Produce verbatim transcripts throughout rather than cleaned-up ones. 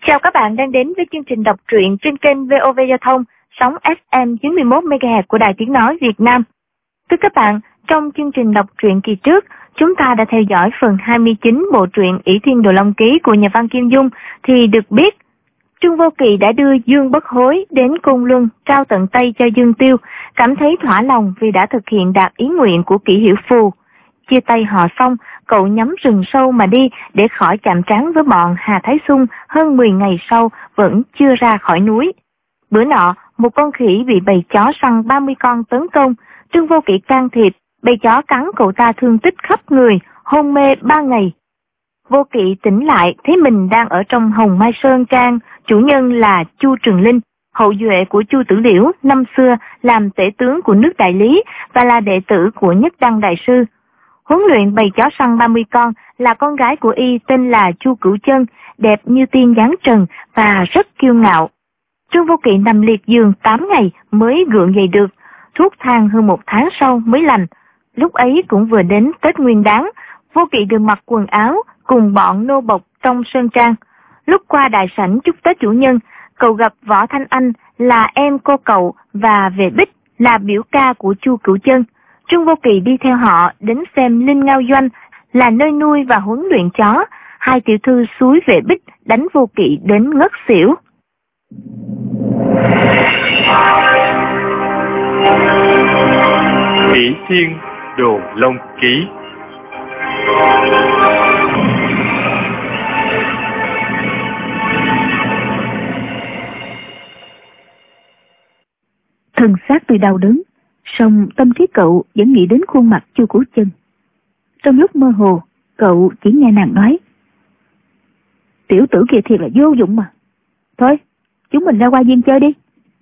Chào các bạn đang đến với chương trình đọc truyện trên kênh vê o vê Giao thông, sóng ép em chín mươi mốt mê ga héc của Đài Tiếng Nói Việt Nam. Thưa các bạn, trong chương trình đọc truyện kỳ trước, chúng ta đã theo dõi phần hai mươi chín bộ truyện ỷ Thiên Đồ Long Ký của nhà văn Kim Dung, thì được biết Trương Vô Kỵ đã đưa Dương Bất Hối đến Côn Luân trao tận tay cho Dương Tiêu, cảm thấy thỏa lòng vì đã thực hiện đạt ý nguyện của Kỷ Hiểu Phù. Chia tay họ xong, cậu nhắm rừng sâu mà đi để khỏi chạm trán với bọn Hà Thái Xung hơn mười ngày sau vẫn chưa ra khỏi núi. Bữa nọ, một con khỉ bị bầy chó săn ba mươi con tấn công, Trương Vô Kỵ can thiệp, bầy chó cắn cậu ta thương tích khắp người, hôn mê ba ngày. Vô Kỵ tỉnh lại thấy mình đang ở trong Hồng Mai Sơn Trang, chủ nhân là Chu Trường Linh, hậu duệ của Chu Tử Liễu năm xưa làm tể tướng của nước Đại Lý và là đệ tử của Nhất Đăng Đại Sư. Huấn luyện bầy chó săn ba mươi con là con gái của y tên là Chu Cửu Chân, đẹp như tiên dáng trần và rất kiêu ngạo. Trương Vô Kỵ nằm liệt giường tám ngày mới gượng dậy được, thuốc thang hơn một tháng sau mới lành. Lúc ấy cũng vừa đến Tết Nguyên Đán, Vô Kỵ được mặc quần áo cùng bọn nô bộc trong sơn trang. Lúc qua đại sảnh chúc Tết chủ nhân, cậu gặp Võ Thanh Anh là em cô cậu và Vệ Bích là biểu ca của Chu Cửu Chân. Trương Vô Kỵ đi theo họ đến xem Linh Ngao Doanh là nơi nuôi và huấn luyện chó. Hai tiểu thư xúi Vệ Bích đánh Vô Kỵ đến ngất xỉu. ỷ Thiên Đồ Long Ký. Thân xác tuy đau đớn, song tâm trí cậu vẫn nghĩ đến khuôn mặt Chu Cửu Chân. Trong lúc mơ hồ, cậu chỉ nghe nàng nói: "Tiểu tử kia thiệt là vô dụng mà. Thôi, chúng mình ra qua viên chơi đi."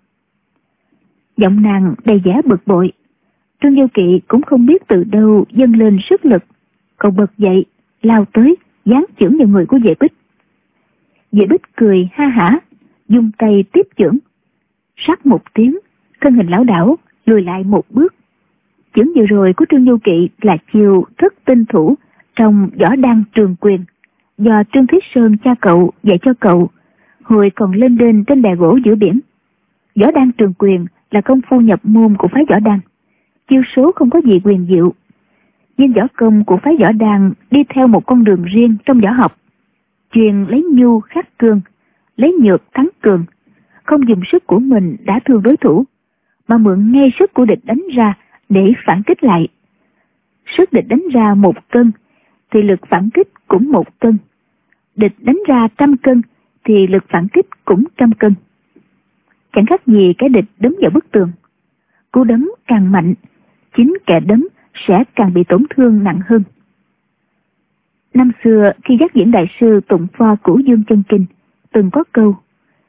Giọng nàng đầy vẻ bực bội. Trương Vô Kỵ cũng không biết từ đâu dâng lên sức lực, cậu bật dậy, lao tới, giáng chưởng vào người của Vệ Bích. Vệ Bích cười ha hả, dùng tay tiếp chưởng. Rắc một tiếng, thân hình lão đảo lùi lại một bước. Chưởng vừa rồi của Trương Vô Kỵ là chiêu thất tinh thủ trong Võ Đăng Trường Quyền, do Trương Thiết Sơn cha cậu dạy cho cậu hồi còn lên đên trên bè gỗ giữa biển. Võ Đăng Trường Quyền là công phu nhập môn của phái Võ Đăng, chiêu số không có gì quyền diệu, nhưng võ công của phái Võ Đăng đi theo một con đường riêng trong võ học, chuyên lấy nhu khắc cương, lấy nhược thắng cường, không dùng sức của mình đã thương đối thủ, mà mượn ngay sức của địch đánh ra để phản kích lại. Sức địch đánh ra một cân thì lực phản kích cũng một cân, địch đánh ra trăm cân thì lực phản kích cũng trăm cân. Chẳng khác gì cái địch đấm vào bức tường, cú đấm càng mạnh, chính kẻ đấm sẽ càng bị tổn thương nặng hơn. Năm xưa khi Giác Viễn Đại Sư tụng pho Cửu Dương Chân Kinh, từng có câu: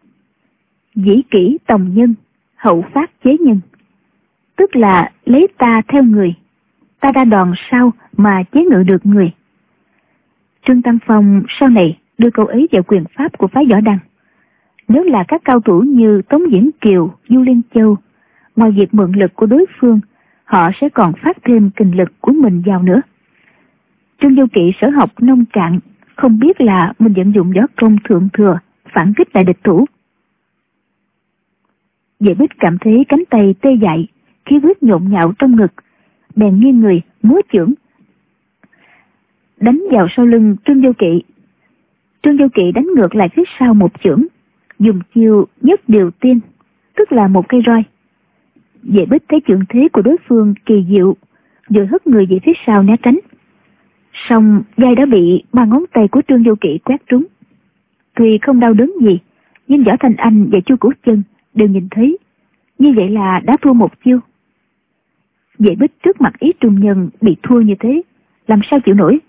"Dĩ kỷ tòng nhân, hậu phát chế nhân", tức là lấy ta theo người, ta ra đòn sao mà chế ngự được người. Trương Tam Phong sau này đưa câu ấy vào quyền pháp của phái Võ Đăng. Nếu là các cao thủ như Tống Diễn Kiều, Du Liên Châu, ngoài việc mượn lực của đối phương, họ sẽ còn phát thêm kình lực của mình vào nữa. Trương Vô Kỵ sở học nông cạn, không biết là mình vận dụng võ công thượng thừa phản kích lại địch thủ. Vệ Bích cảm thấy cánh tay tê dại, khí huyết nhộn nhạo trong ngực, bèn nghiêng người múa chưởng đánh vào sau lưng Trương Vô Kỵ. Trương Vô Kỵ đánh ngược lại phía sau một chưởng, dùng chiêu nhất điều tiên, tức là một cây roi. Vệ Bích thấy chưởng thế của đối phương kỳ diệu, rồi hất người về phía sau né tránh. Song vai đã bị ba ngón tay của Trương Vô Kỵ quét trúng. Tuy không đau đớn gì, nhưng Võ Thanh Anh và Chu Cửu Chân đều nhìn thấy, như vậy là đã thua một chiêu. Vệ Bích trước mặt ý trung nhân bị thua như thế, làm sao chịu nổi.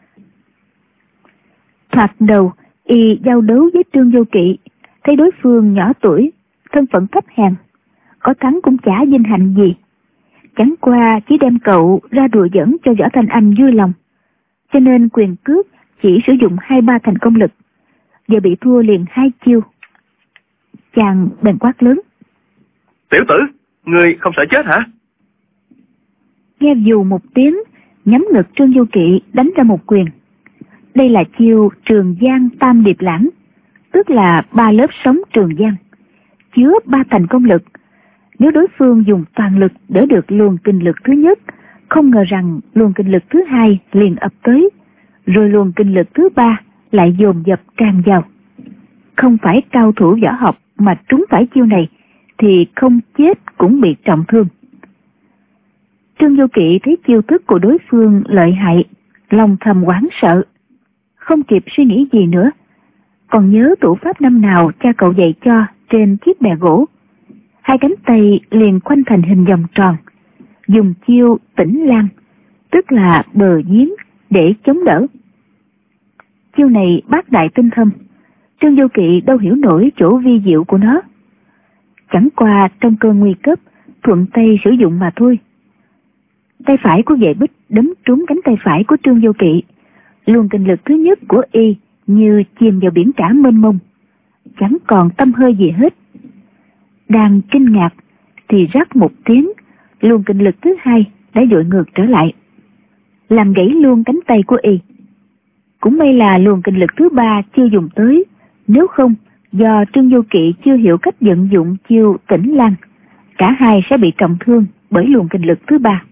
Thoạt đầu y giao đấu với Trương Vô Kỵ, thấy đối phương nhỏ tuổi, thân phận thấp hèn, có thắng cũng chả vinh hạnh gì, chẳng qua chỉ đem cậu ra đùa giỡn cho Võ Thanh Anh vui lòng, cho nên quyền cước chỉ sử dụng hai ba thành công lực, giờ bị thua liền hai chiêu. Chàng bèn quát lớn: "Tiểu tử, ngươi không sợ chết hả?" Nghe dù một tiếng, nhắm ngực Trương Vô Kỵ đánh ra một quyền. Đây là chiêu Trường Giang Tam Điệp Lãng, tức là ba lớp sóng trường giang, chứa ba thành công lực. Nếu đối phương dùng toàn lực đỡ được luồng kinh lực thứ nhất, không ngờ rằng luồng kinh lực thứ hai liền ập tới, rồi luồng kinh lực thứ ba lại dồn dập tràn vào. Không phải cao thủ võ học mà trúng phải chiêu này thì không chết cũng bị trọng thương. Trương Vô Kỵ thấy chiêu thức của đối phương lợi hại, lòng thầm hoảng sợ, không kịp suy nghĩ gì nữa. Còn nhớ thủ pháp năm nào cha cậu dạy cho trên chiếc bè gỗ. Hai cánh tay liền khoanh thành hình vòng tròn, dùng chiêu tĩnh lan, tức là bờ giếng để chống đỡ. Chiêu này bác đại tinh thâm, Trương Vô Kỵ đâu hiểu nổi chỗ vi diệu của nó. Chẳng qua trong cơn nguy cấp, thuận tay sử dụng mà thôi. Tay phải của Vệ Bích đấm trúng cánh tay phải của Trương Vô Kỵ. Luồng kinh lực thứ nhất của y như chìm vào biển cả mênh mông, chẳng còn tâm hơi gì hết. Đang kinh ngạc thì rắc một tiếng, luồng kinh lực thứ hai đã dội ngược trở lại, làm gãy luôn cánh tay của y. Cũng may là luồng kinh lực thứ ba chưa dùng tới, nếu không do Trương Vô Kỵ chưa hiểu cách vận dụng chiêu tĩnh lan, cả hai sẽ bị trọng thương bởi luồng kinh lực thứ ba.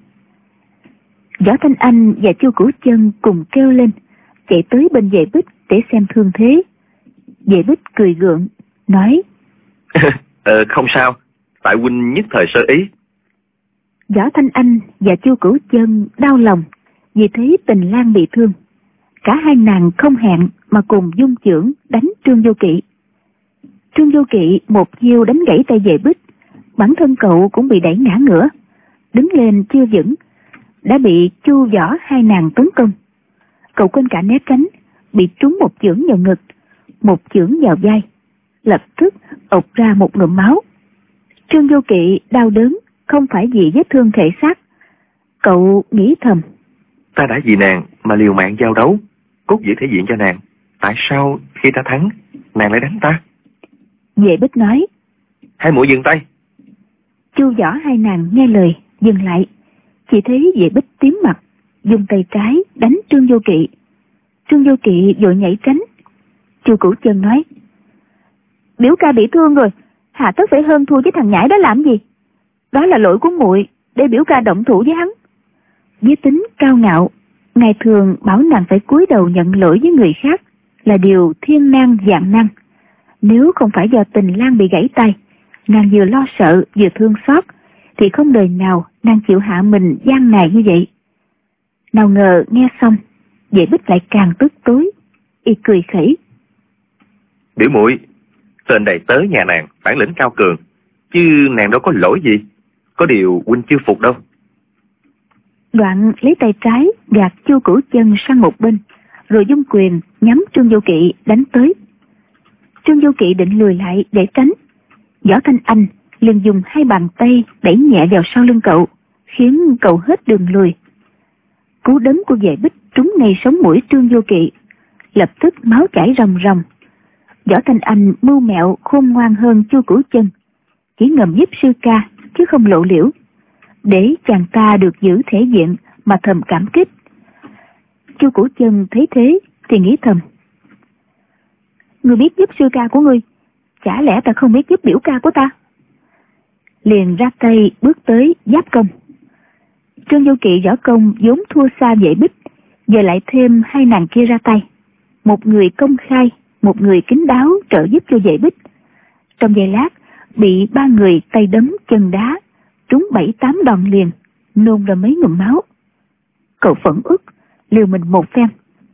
Võ Thanh Anh và Chu Cửu Chân cùng kêu lên, chạy tới bên Vệ Bích để xem thương thế. Vệ Bích cười gượng, nói: ờ, không sao, tại huynh nhất thời sơ ý. Võ Thanh Anh và Chu Cửu Chân đau lòng vì thấy Tình Lan bị thương. Cả hai nàng không hẹn mà cùng dung chưởng đánh Trương Vô Kỵ. Trương Vô Kỵ một chiêu đánh gãy tay Vệ Bích, bản thân cậu cũng bị đẩy ngã ngửa, đứng lên chưa vững, đã bị Chu Võ hai nàng tấn công. Cậu quên cả né tránh, bị trúng một chưởng vào ngực, một chưởng vào vai, lập tức ộc ra một ngụm máu. Trương Vô Kỵ đau đớn không phải vì vết thương thể xác. Cậu nghĩ thầm: ta đã vì nàng mà liều mạng giao đấu, cốt giữ thể diện cho nàng, tại sao khi ta thắng nàng lại đánh ta? Vệ Bích nói: hai muội dừng tay. Chu Võ hai nàng nghe lời dừng lại, chỉ thấy Vệ Bích tím mặt, dùng tay trái đánh Trương Vô Kỵ. Trương Vô Kỵ vội nhảy tránh. Chu Cửu Chân nói: biểu ca bị thương rồi, hà tất phải hơn thua với thằng nhãi đó làm gì? Đó là lỗi của muội, để biểu ca động thủ với hắn. Với tính cao ngạo, ngày thường bảo nàng phải cúi đầu nhận lỗi với người khác là điều thiên nan vạn năng. Nếu không phải do Tình Lan bị gãy tay, nàng vừa lo sợ vừa thương xót, thì không đời nào nàng chịu hạ mình gian nài như vậy. Nào ngờ nghe xong, Vệ Bích lại càng tức tối, y cười khẩy: biểu muội, tên đầy tớ nhà nàng bản lĩnh cao cường, chứ nàng đâu có lỗi gì, có điều huynh chưa phục đâu. Đoạn lấy tay trái gạt Chu Cửu Chân sang một bên, rồi dung quyền nhắm Trương Vô Kỵ đánh tới. Trương Vô Kỵ định lùi lại để tránh, Võ Thanh Anh liền dùng hai bàn tay đẩy nhẹ vào sau lưng cậu, khiến cậu hết đường lùi. Cú đấm của Vệ Bích trúng ngay sống mũi Trương Vô Kỵ, lập tức máu chảy ròng ròng. Võ Thanh Anh mưu mẹo khôn ngoan hơn Chu Cửu Chân, chỉ ngầm giúp sư ca chứ không lộ liễu, để chàng ta được giữ thể diện mà thầm cảm kích. Chu Cửu Chân thấy thế thì nghĩ thầm: ngươi biết giúp sư ca của ngươi, chả lẽ ta không biết giúp biểu ca của ta? Liền ra tay bước tới giáp công. Trương Vô Kỵ võ công vốn thua xa Vệ Bích, giờ lại thêm hai nàng kia ra tay, một người công khai, một người kín đáo trợ giúp cho Vệ Bích. Trong giây lát bị ba người tay đấm chân đá trúng bảy tám đòn liền, nôn ra mấy ngụm máu. Cậu phẫn uất liều mình một phen,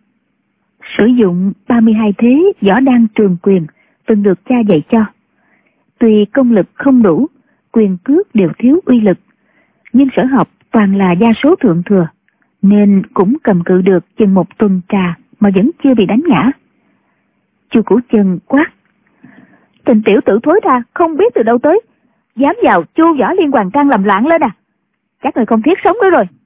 sử dụng ba mươi hai thế võ đan trường quyền từng được cha dạy cho. Tuy công lực không đủ, quyền cước đều thiếu uy lực, nhưng sở học toàn là gia số thượng thừa, nên cũng cầm cự được chừng một tuần trà mà vẫn chưa bị đánh ngã. Chu Cửu Chân quát: Tình tiểu tử thối tha, không biết từ đâu tới, dám vào Chu Võ Liên Hoàn Trang làm loạn lên à? Chắc người không thiết sống nữa rồi.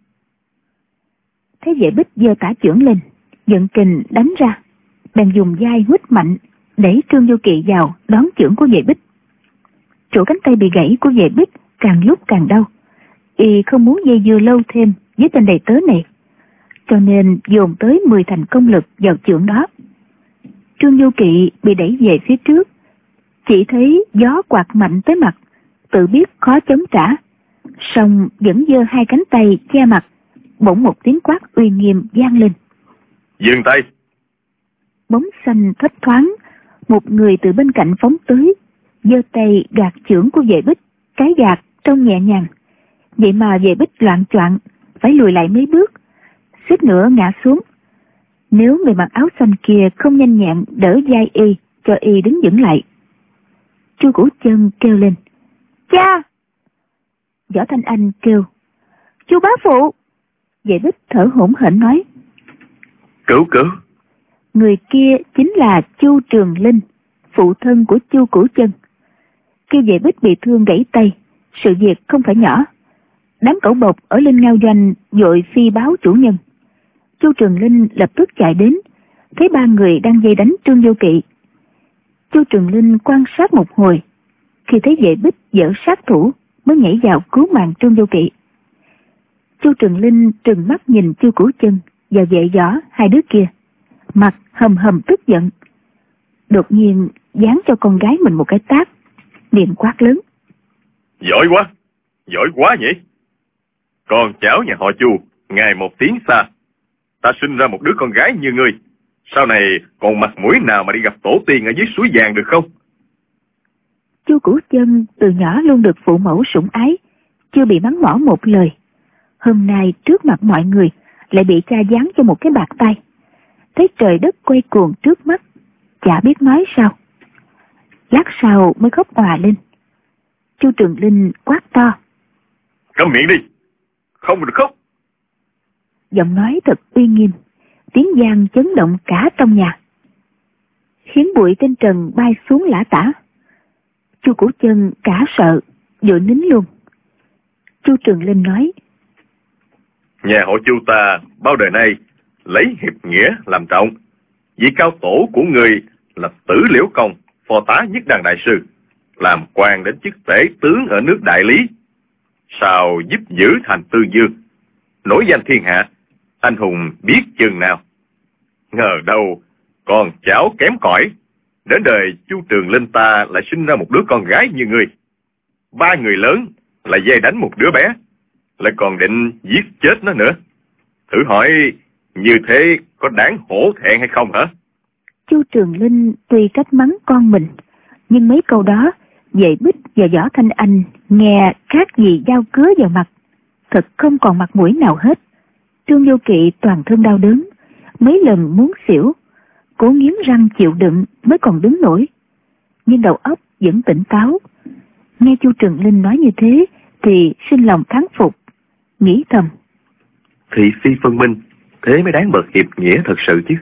Thế Vệ Bích giơ tả chưởng lên, giận kình đánh ra, bèn dùng vai huýt mạnh đẩy Trương Vô Kỵ vào đón chưởng của Vệ Bích. Chỗ cánh tay bị gãy của Vệ Bích càng lúc càng đau, y không muốn dây dưa lâu thêm với tên đầy tớ này, cho nên dồn tới mười thành công lực vào chưởng đó. Trương Du Kỵ bị đẩy về phía trước, chỉ thấy gió quạt mạnh tới mặt, tự biết khó chống trả, song vẫn giơ hai cánh tay che mặt. Bỗng một tiếng quát uy nghiêm vang lên: Dừng tay! Bóng xanh thấp thoáng, một người từ bên cạnh phóng tới, giơ tay gạt chưởng của Vệ Bích. Cái gạt trông nhẹ nhàng, vậy mà Vệ Bích loạng choạng phải lùi lại mấy bước, suýt nữa ngã xuống. Nếu người mặc áo xanh kia không nhanh nhẹn đỡ vai y cho y đứng vững lại. Chu Cửu Chân kêu lên: Cha! Võ Thanh Anh kêu: Chu bá phụ! Vệ Bích thở hổn hển nói: Cứu cứu! Người kia chính là Chu Trường Linh, phụ thân của Chu Cửu Chân. Khi Vệ Bích bị thương gãy tay, sự việc không phải nhỏ. Đám cẩu bộc ở Linh Ngao Doanh vội phi báo chủ nhân. Chu Trường Linh lập tức chạy đến, thấy ba người đang dây đánh Trương Du Kỵ. Chu Trường Linh quan sát một hồi, khi thấy Vệ Bích giở sát thủ mới nhảy vào cứu mạng Trương Du Kỵ. Chu Trường Linh trừng mắt nhìn Chu Cửu Chân và Vệ Võ hai đứa kia, mặt hầm hầm tức giận. Đột nhiên giáng cho con gái mình một cái tát, miệng quát lớn: Giỏi quá, giỏi quá nhỉ! Con cháu nhà họ Chu ngày một tiếng xa, ta sinh ra một đứa con gái như ngươi, sau này còn mặt mũi nào mà đi gặp tổ tiên ở dưới suối vàng được không? Chu Cửu Chân từ nhỏ luôn được phụ mẫu sủng ái, chưa bị mắng mỏ một lời. Hôm nay trước mặt mọi người lại bị cha giáng cho một cái bạt tay. Thấy trời đất quay cuồng trước mắt, chả biết nói sao. Lát sau mới khóc òa lên. Chu Trường Linh quát to: Câm miệng đi, không được khóc! Giọng nói thật uy nghiêm, tiếng vang chấn động cả trong nhà, khiến bụi trên trần bay xuống lả tả. Chu Cửu Chân cả sợ, vội nín luôn. Chu Trường Linh nói: Nhà họ Chu ta bao đời nay lấy hiệp nghĩa làm trọng. Vị cao tổ của người là Tử Liễu Công, phò tá nhất đàn đại sư, làm quan đến chức tể tướng ở nước Đại Lý, sao giúp giữ thành Tư Dương, nổi danh thiên hạ, anh hùng biết chừng nào. Ngờ đâu con cháu kém cỏi, đến đời Chu Trường Linh ta lại sinh ra một đứa con gái như ngươi. Ba người lớn lại dây đánh một đứa bé, lại còn định giết chết nó nữa. Thử hỏi như thế có đáng hổ thẹn hay không hả? Chu Trường Linh tuy trách mắng con mình, nhưng mấy câu đó Vệ Bích và Võ Thanh Anh nghe khác gì dao cứa vào mặt, thật không còn mặt mũi nào hết. Trương Du Kỵ toàn thân đau đớn, mấy lần muốn xỉu, cố nghiến răng chịu đựng mới còn đứng nổi, nhưng đầu óc vẫn tỉnh táo. Nghe Chu Trường Linh nói như thế thì sinh lòng thán phục, nghĩ thầm: Thị phi phân minh, thế mới đáng bậc hiệp nghĩa thật sự chứ.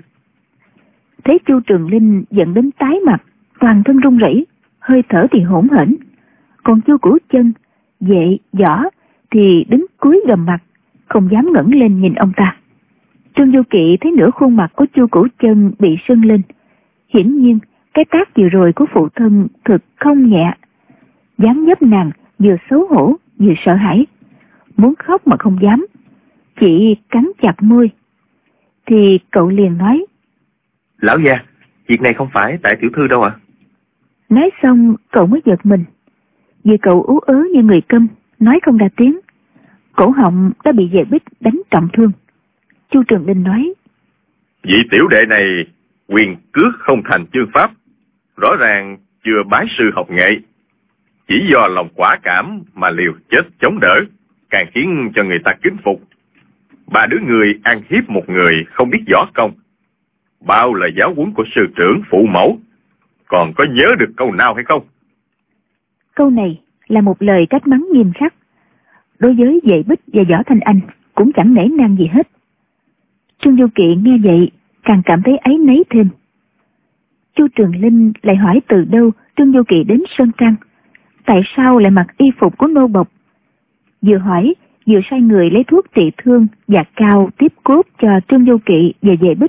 Thấy Chu Trường Linh giận đến tái mặt, toàn thân run rẩy, hơi thở thì hỗn hển. Còn Chu Cửu Chân, Vệ, Võ thì đứng cúi gầm mặt, không dám ngẩng lên nhìn ông ta. Trương Du Kỵ thấy nửa khuôn mặt của Chu Cửu Chân bị sưng lên. Hiển nhiên cái tác vừa rồi của phụ thân thực không nhẹ. Dáng dấp nàng vừa xấu hổ vừa sợ hãi, muốn khóc mà không dám, chỉ cắn chặt môi. Thì cậu liền nói: Lão gia, việc này không phải tại tiểu thư đâu ạ. À? Nói xong cậu mới giật mình, vì cậu ú ớ như người câm, nói không ra tiếng, cổ họng đã bị Vệ Bích đánh trọng thương. Chu Trường Linh nói: Vị tiểu đệ này quyền cước không thành chương pháp, rõ ràng chưa bái sư học nghệ, chỉ do lòng quả cảm mà liều chết chống đỡ, càng khiến cho người ta kính phục. Ba đứa người ăn hiếp một người không biết võ công, bao lời giáo huấn của sư trưởng phụ mẫu, còn có nhớ được câu nào hay không? Câu này là một lời trách mắng nghiêm khắc. Đối với Vệ Bích và Võ Thanh Anh cũng chẳng nể nang gì hết. Trương Du Kỵ nghe vậy càng cảm thấy áy náy thêm. Chu Trường Linh lại hỏi từ đâu Trương Du Kỵ đến Sơn Trang, tại sao lại mặc y phục của nô bộc. Vừa hỏi vừa sai người lấy thuốc trị thương và cao tiếp cốt cho Trương Du Kỵ và Vệ Bích.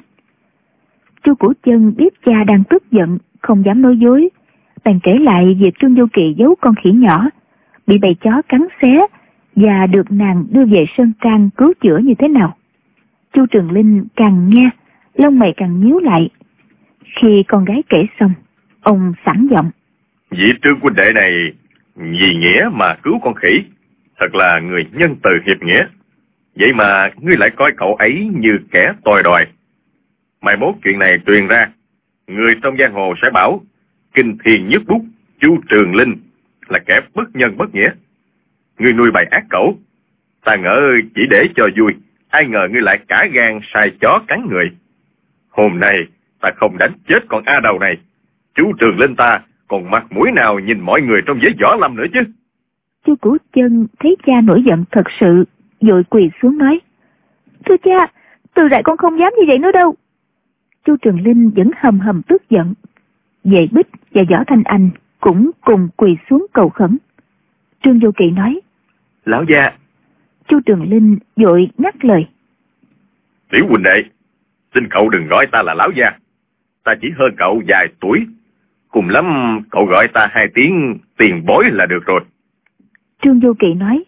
Chu Cửu Chân biết cha đang tức giận, không dám nói dối, bèn kể lại việc Trương Du Kỵ giấu con khỉ nhỏ, bị bầy chó cắn xé và được nàng đưa về Sơn Trang cứu chữa như thế nào. Chu Trường Linh càng nghe, lông mày càng nhíu lại. Khi con gái kể xong, ông sẵn giọng. Vị Trương huynh đệ này vì nghĩa mà cứu con khỉ, thật là người nhân từ hiệp nghĩa. Vậy mà ngươi lại coi cậu ấy như kẻ tồi đòi. Mai mốt chuyện này truyền ra, người trong giang hồ sẽ bảo kinh thiên nhất bút Chu Trường Linh là kẻ bất nhân bất nghĩa. Ngươi nuôi bày ác cẩu, ta ngỡ chỉ để cho vui, ai ngờ ngươi lại cả gan sai chó cắn người. Hôm nay ta không đánh chết con A Đầu này, Chu Trường Linh ta còn mặt mũi nào nhìn mọi người trong giới võ lâm nữa chứ. Chu Cửu Chân thấy cha nổi giận thật sự, vội quỳ xuống nói: Thưa cha, từ rạy con không dám như vậy nữa đâu. Chu Trường Linh vẫn hầm hầm tức giận. Vệ Bích và Võ Thanh Anh cũng cùng quỳ xuống cầu khẩn. Trương Vô Kỵ nói: Lão gia. Chu Trường Linh vội ngắt lời: Tiểu huynh đệ, xin cậu đừng gọi ta là lão gia. Ta chỉ hơn cậu vài tuổi, cùng lắm cậu gọi ta hai tiếng tiền bối là được rồi. Trương Vô Kỵ nói: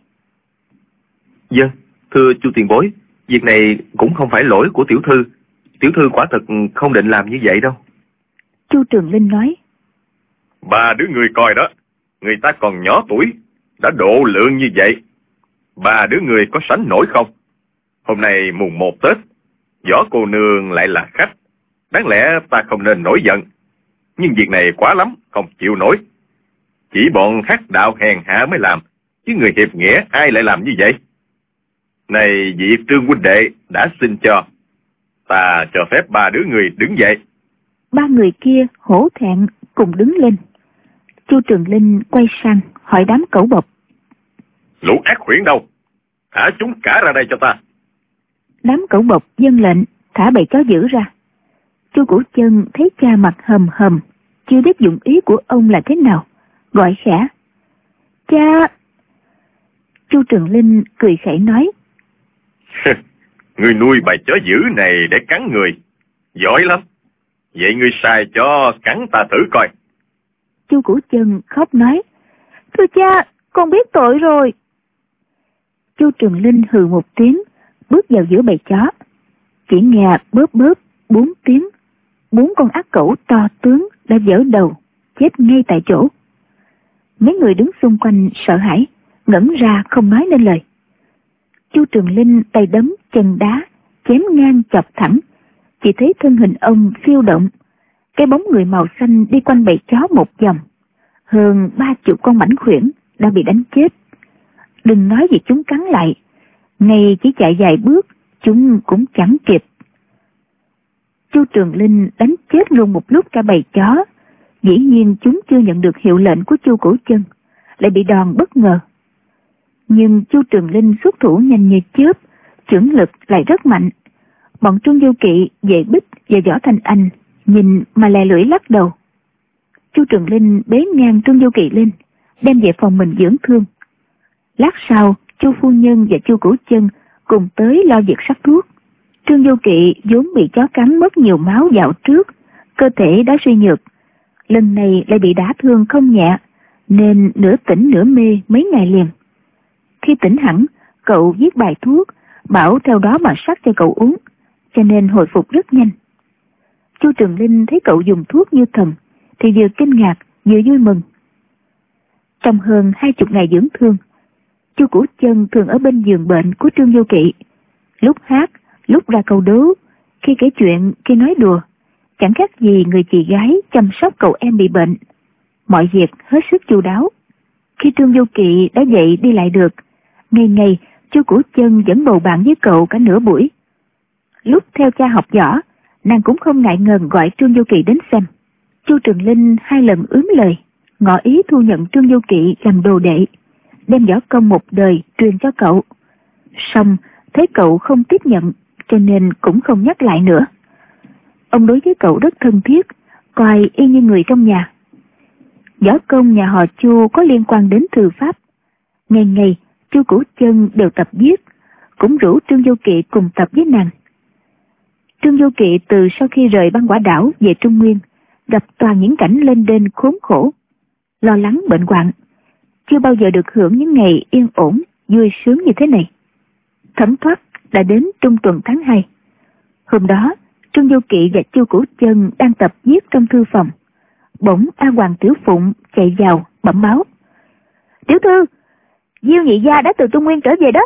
Vâng, thưa Chu tiền bối, việc này cũng không phải lỗi của tiểu thư. Tiểu thư quả thật không định làm như vậy đâu. Chu Trường Linh nói: Ba đứa người coi đó, người ta còn nhỏ tuổi, đã độ lượng như vậy. Ba đứa người có sánh nổi không? Hôm nay mùng một Tết, Võ cô nương lại là khách. Đáng lẽ ta không nên nổi giận, nhưng việc này quá lắm, không chịu nổi. Chỉ bọn hắc đạo hèn hạ mới làm, chứ người hiệp nghĩa ai lại làm như vậy? Này vị Trương huynh đệ đã xin cho, ta cho phép ba đứa người đứng dậy. Ba người kia hổ thẹn cùng đứng lên. Chu Trường Linh quay sang hỏi đám cẩu bộc: Lũ ác khuyển đâu? Thả chúng cả ra đây cho ta. Đám cẩu bộc vâng lệnh, thả bầy chó dữ ra. Chu Cửu Chân thấy cha mặt hầm hầm, chưa biết dụng ý của ông là thế nào, gọi khẽ: Cha. Chu Trường Linh cười khẩy nói: Ngươi nuôi bầy chó dữ này để cắn người, giỏi lắm. Vậy ngươi sai cho cắn ta thử coi. Chu Cửu Chân khóc nói: Thưa cha, con biết tội rồi. Chu Trường Linh hừ một tiếng, bước vào giữa bầy chó. Chỉ nghe bóp bóp bốn tiếng, bốn con ác cẩu to tướng đã vỡ đầu, chết ngay tại chỗ. Mấy người đứng xung quanh sợ hãi, ngẩn ra không nói nên lời. Chu Trường Linh tay đấm chân đá, chém ngang chọc thẳng, chỉ thấy thân hình ông phiêu động, cái bóng người màu xanh đi quanh bầy chó một vòng. Hơn ba chục con mãnh khuyển đã bị đánh chết. Đừng nói gì chúng cắn lại, ngay chỉ chạy vài bước chúng cũng chẳng kịp. Chu Trường Linh đánh chết luôn một lúc cả bầy chó. Dĩ nhiên chúng chưa nhận được hiệu lệnh của Chu Cửu Chân, lại bị đòn bất ngờ. Nhưng Chu Trường Linh xuất thủ nhanh như chớp, chưởng lực lại rất mạnh. Bọn Trương Vô Kỵ, Vệ Bích và Võ Thanh Anh nhìn mà lè lưỡi lắc đầu. Chu Trường Linh bế ngang Trương Vô Kỵ lên, đem về phòng mình dưỡng thương. Lát sau, Chu phu nhân và Chu Cửu Chân cùng tới lo việc sắc thuốc. Trương Vô Kỵ vốn bị chó cắn mất nhiều máu dạo trước, cơ thể đã suy nhược, lần này lại bị đả thương không nhẹ, nên nửa tỉnh nửa mê mấy ngày liền. Khi tỉnh hẳn, cậu viết bài thuốc, bảo theo đó mà sắc cho cậu uống, cho nên hồi phục rất nhanh. Chu Trường Linh thấy cậu dùng thuốc như thần, thì vừa kinh ngạc vừa vui mừng. Trong hơn hai chục ngày dưỡng thương, Chu Cửu Chân thường ở bên giường bệnh của Trương Vô Kỵ, lúc hát, lúc ra câu đố, khi kể chuyện, khi nói đùa, chẳng khác gì người chị gái chăm sóc cậu em bị bệnh. Mọi việc hết sức chu đáo. Khi Trương Vô Kỵ đã dậy đi lại được, ngày ngày Chu Cửu Chân vẫn bầu bạn với cậu cả nửa buổi. Lúc theo cha học võ, nàng cũng không ngại ngần gọi Trương Vô Kỵ đến xem. Chu Trường Linh hai lần ướm lời, ngỏ ý thu nhận Trương Vô Kỵ làm đồ đệ, đem võ công một đời truyền cho cậu. Song thấy cậu không tiếp nhận, cho nên cũng không nhắc lại nữa. Ông đối với cậu rất thân thiết, coi y như người trong nhà. Võ công nhà họ Chu có liên quan đến thư pháp. Ngày ngày Chu Cửu Chân đều tập viết, cũng rủ Trương Vô Kỵ cùng tập với nàng. Trương Vô Kỵ từ sau khi rời Băng Quả Đảo về Trung Nguyên, gặp toàn những cảnh lên đên khốn khổ, lo lắng bệnh hoạn, chưa bao giờ được hưởng những ngày yên ổn, vui sướng như thế này. Thấm thoát đã đến trung tuần tháng hai. Hôm đó, Trương Du Kỵ và Chu Cửu Chân đang tập viết trong thư phòng. Bỗng A Hoàng Tiểu Phụng chạy vào bẩm báo: Tiểu thư, Diêu nhị gia đã từ Trung Nguyên trở về đó.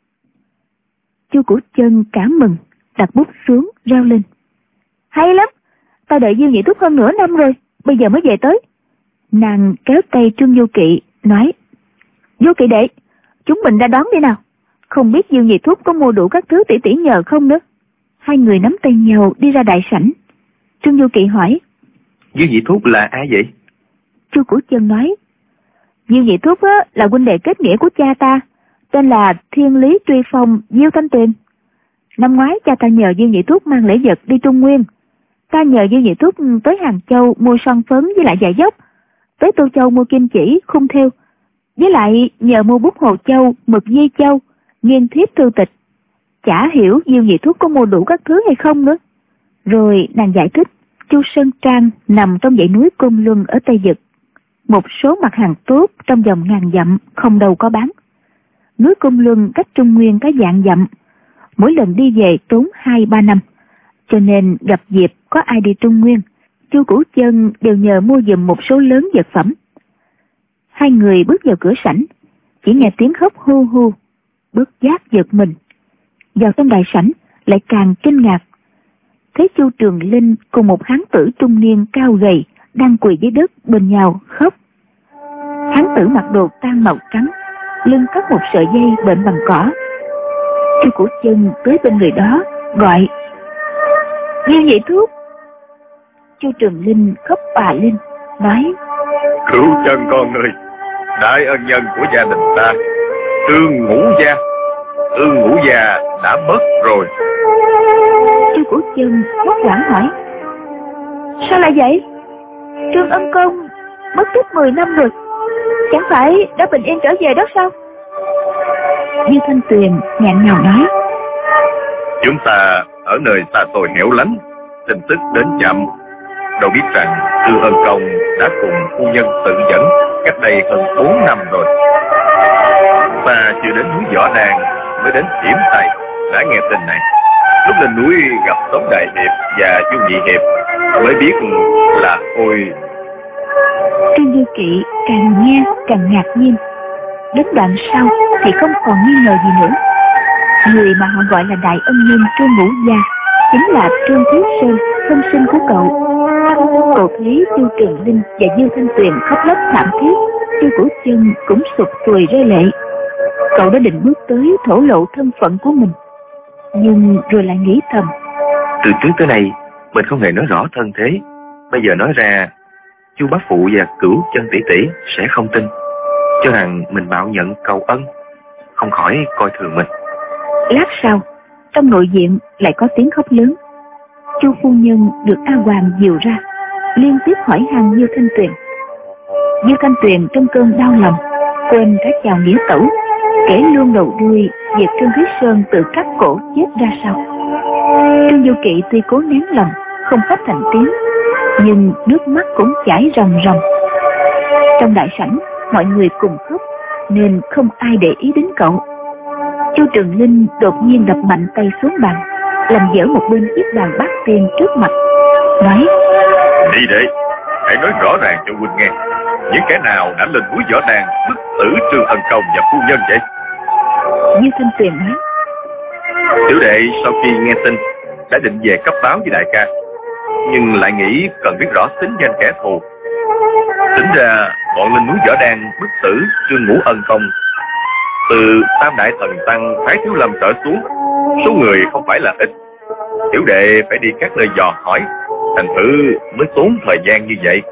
Chu Cửu Chân cảm mừng, đặt bút xuống reo lên: Hay lắm, ta đợi Diêu nhị thúc hơn nửa năm rồi, bây giờ mới về tới. Nàng kéo tay Trương Du Kỵ nói: Du Kỵ đệ, chúng mình ra đón đi nào. Không biết Diêu nhị thúc có mua đủ các thứ tỷ tỷ nhờ không nữa. Hai người nắm tay nhau đi ra đại sảnh. Trương Du Kỵ hỏi: Diêu nhị thúc là ai vậy? Chu Cửu Chân nói: Diêu nhị thúc á, là huynh đệ kết nghĩa của cha ta, tên là Thiên Lý Truy Phong Diêu Thanh Tuyền. Năm ngoái cha ta nhờ Diêu nhị thúc mang lễ vật đi Trung Nguyên. Ta nhờ Diêu nhị thúc tới Hàng Châu mua son phấn với lại giày dốc, tới Tô Châu mua kim chỉ, khung thêu, với lại nhờ mua bút Hồ Châu, mực Di Châu, nghiên thiếp thư tịch. Chả hiểu Diêu nhị thúc có mua đủ các thứ hay không nữa. Rồi nàng giải thích Chu Sơn Trang nằm trong dãy núi Côn Luân ở Tây Vực. Một số mặt hàng tốt trong vòng ngàn dặm không đâu có bán. Núi Côn Luân cách Trung Nguyên có vạn dặm, mỗi lần đi về tốn hai ba năm. Cho nên gặp dịp có ai đi Trung Nguyên, Chu Cửu Chân đều nhờ mua giùm một số lớn vật phẩm. Hai người bước vào cửa sảnh, chỉ nghe tiếng khóc hu hu, bước giác giật mình. Vào trong đại sảnh lại càng kinh ngạc, thấy Chu Trường Linh cùng một hán tử trung niên cao gầy đang quỳ dưới đất bên nhau khóc. Hán tử mặc đồ tang màu trắng, lưng cất một sợi dây bệnh bằng cỏ. Chu Cửu Chân tới bên người đó gọi: Diêu nhị thúc. Chu Trường Linh khóc òa lên nói: Cửu Chân con ơi, đại ân nhân của gia đình ta, Trương Ngũ Gia, Trương Ngũ Gia đã mất rồi. Chu Cửu Chân hốt hoảng hỏi: Sao lại vậy? Trương Ân Công mất tích mười năm rồi, chẳng phải đã bình yên trở về đó sao? Diêu Thanh Tuyền nghẹn ngào nói: Chúng ta ở nơi xa xôi hẻo lánh, tin tức đến chậm, đâu biết rằng Trương Ân Công đã cùng phu nhân tự dẫn cách đây hơn bốn năm rồi. Ta chưa đến núi Võ Đàn mới đến Hiểm Tây đã nghe tin này. Lúc lên núi gặp Tống Đại Hiệp và Du Nhị Hiệp mới biết là ôi. Trương Du Kỵ càng nghe càng ngạc nhiên, đến đoạn sau thì không còn nghi ngờ gì nữa. Người mà họ gọi là đại ân nhân Trương Ngũ Gia chính là Trương Thiết Sơn, thân sinh của cậu. Cậu thấy Chu Trường Linh và Diêu Thanh Tuyền khóc lóc thảm thiết, Chu Cửu Chân cũng sụt sùi rơi lệ. Cậu đã định bước tới thổ lộ thân phận của mình, nhưng rồi lại nghĩ thầm: Từ trước tới nay mình không hề nói rõ thân thế, bây giờ nói ra Chu bá phụ và Cửu Chân tỷ tỷ sẽ không tin, cho rằng mình mạo nhận cầu ân, không khỏi coi thường mình. Lát sau, trong nội viện lại có tiếng khóc lớn. Chu phu nhân được A Hoàng dìu ra, liên tiếp hỏi han Diêu Thanh Tuyền. Diêu Thanh Tuyền trong cơn đau lòng, quên cả chào nghĩa tẩu, kể luôn đầu đuôi việc Trương Thiết Sơn tự cắt cổ chết ra sao. Trương Du Kỵ tuy cố nén lòng, không phát thành tiếng, nhưng nước mắt cũng chảy ròng ròng. Trong đại sảnh, mọi người cùng khóc, nên không ai để ý đến cậu. Chu Trường Linh đột nhiên đập mạnh tay xuống bàn, làm dở một bên chiếc bàn bát tiên trước mặt, nói: Đi đệ, hãy nói rõ ràng cho huynh nghe, những kẻ nào đã lên núi Võ Đàn bức tử Trương Ân Công và phu nhân vậy? Diêu Thanh Tuyền nói: Tiểu đệ sau khi nghe tin đã định về cấp báo với đại ca, nhưng lại nghĩ cần biết rõ tính danh kẻ thù. Tính ra bọn lên núi Võ Đàn bức tử Trương Ngũ Ân Công từ Tam Đại Thần Tăng Thái Thiếu Lâm trở xuống, số người không phải là ít. Tiểu đệ phải đi các nơi dò hỏi, thành thử mới tốn thời gian như vậy.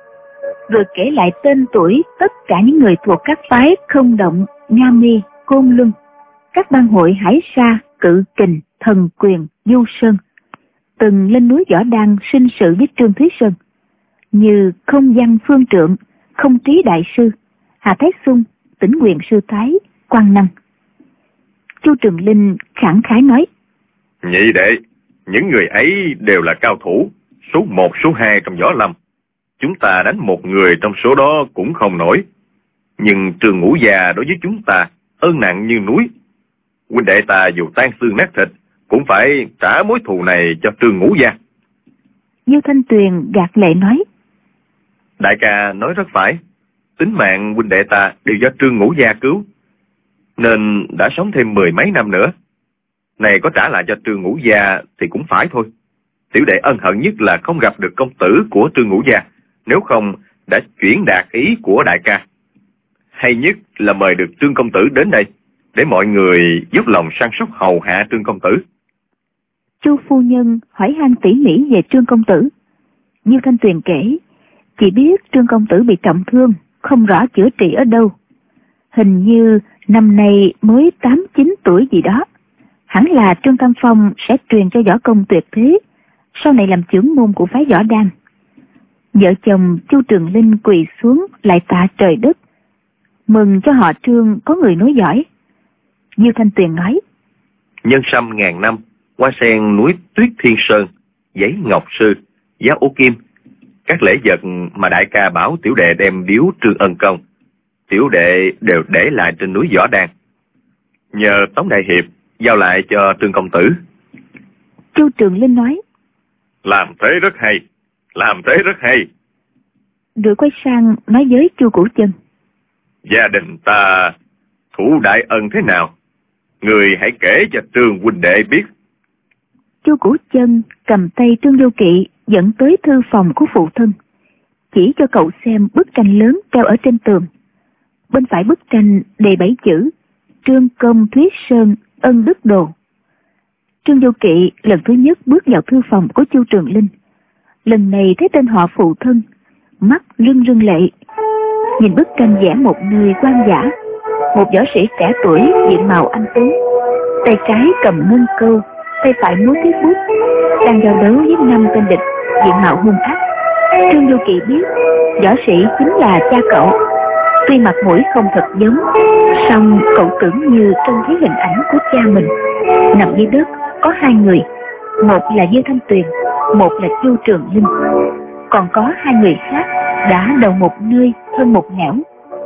Rồi kể lại tên tuổi tất cả những người thuộc các phái Không Động, Nga Mi, Côn Luân, các bang hội Hải Sa, Cự Kình, Thần Quyền, Du Sơn, từng lên núi Võ Đan sinh sự với Trương Thúy Sơn, như Không Văn Phương Trượng, Không Trí Đại Sư, Hà Thái Xung, Tĩnh Quyền Sư Thái, Quang Năng. Chu Trường Linh khẳng khái nói: Nhị đệ, những người ấy đều là cao thủ, số một, số hai trong võ lâm. Chúng ta đánh một người trong số đó cũng không nổi. Nhưng Trương Ngũ Gia đối với chúng ta ơn nặng như núi. Huynh đệ ta dù tan xương nát thịt cũng phải trả mối thù này cho Trương Ngũ Gia. Diêu Thanh Tuyền gạt lệ nói. Đại ca nói rất phải. Tính mạng huynh đệ ta đều do Trương Ngũ Gia cứu, nên đã sống thêm mười mấy năm nữa. Này có trả lại cho Trương Ngũ Gia thì cũng phải thôi. Tiểu đệ ân hận nhất là không gặp được công tử của Trương Ngũ Gia, nếu không đã chuyển đạt ý của đại ca. Hay nhất là mời được Trương công tử đến đây, để mọi người dốc lòng săn sóc hầu hạ Trương công tử. Chu phu nhân hỏi han tỉ mỉ về Trương công tử. Diêu Thanh Tuyền kể, chỉ biết Trương công tử bị trọng thương, không rõ chữa trị ở đâu. Hình như năm nay mới tám chín tuổi gì đó. Hẳn là Trương Tam Phong sẽ truyền cho võ công tuyệt thế, sau này làm trưởng môn của phái Võ Đan. Vợ chồng Chu Trường Linh quỳ xuống lại tạ trời đất, mừng cho họ Trương có người nối dõi. Diêu Thanh Tuyền nói, nhân sâm ngàn năm, hoa sen núi Tuyết Thiên Sơn, giấy ngọc sư, giá ô kim, các lễ vật mà đại ca bảo tiểu đệ đem biếu Trương Ân Công, tiểu đệ đều để lại trên núi Võ Đan, nhờ Tống đại hiệp giao lại cho Trương công tử. Chu Trường Linh nói, làm thế rất hay, làm thế rất hay. Rồi quay sang nói với Chu Cửu Chân, gia đình ta thủ đại ân thế nào, người hãy kể cho Trương huynh đệ biết. Chu Cửu Chân cầm tay Trương Vô Kỵ dẫn tới thư phòng của phụ thân, chỉ cho cậu xem bức tranh lớn treo ở trên tường. Bên phải bức tranh đề bảy chữ Trương Công Thuyết Sơn ân đức đồ. Trương Vô Kỵ lần thứ nhất bước vào thư phòng của Chu Trường Linh, lần này thấy tên họ phụ thân, mắt rưng rưng lệ. Nhìn bức tranh vẽ một nơi quan dã, một võ sĩ trẻ tuổi diện mạo anh tuấn, tay trái cầm ngân câu, tay phải múa thiết bút, đang giao đấu với năm tên địch diện mạo hung ác. Trương Vô Kỵ biết võ sĩ chính là cha cậu. Tuy mặt mũi không thật giống, song cậu tưởng như trông thấy hình ảnh của cha mình. Nằm dưới đất có hai người, một là Diêu Thanh Tuyền, một là Chu Trường Linh. Còn có hai người khác đã đầu một nơi thân một nẻo.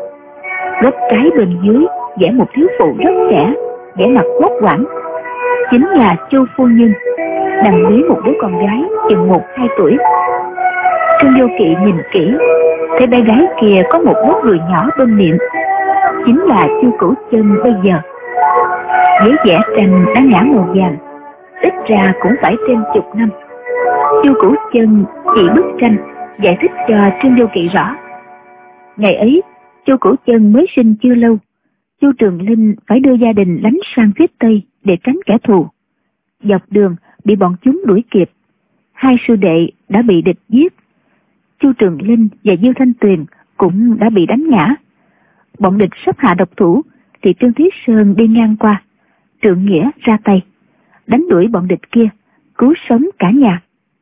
Góc trái bên dưới vẽ một thiếu phụ rất trẻ, vẻ mặt hốt hoảng, chính là Chu phu nhân, đang bế một đứa con gái chừng một hai tuổi. Trương Vô Kỵ nhìn kỹ, thấy bé gái kia có một nốt ruồi nhỏ bên miệng, chính là Chu Cửu Chân bây giờ. Giấy vẽ tranh đã ngã màu vàng, ít ra cũng phải trên chục năm. Chu Cửu Chân chỉ bức tranh giải thích cho Trương Vô Kỵ rõ. Ngày ấy Chu Cửu Chân mới sinh chưa lâu, Chu Trường Linh phải đưa gia đình lánh sang phía tây để tránh kẻ thù. Dọc đường bị bọn chúng đuổi kịp, hai sư đệ đã bị địch giết. Chu Trường Linh và Diêu Thanh Tuyền cũng đã bị đánh ngã. Bọn địch sắp hạ độc thủ thì Trương Thiết Sơn đi ngang qua, trượng nghĩa ra tay đánh đuổi bọn địch kia, cứu sống cả nhà.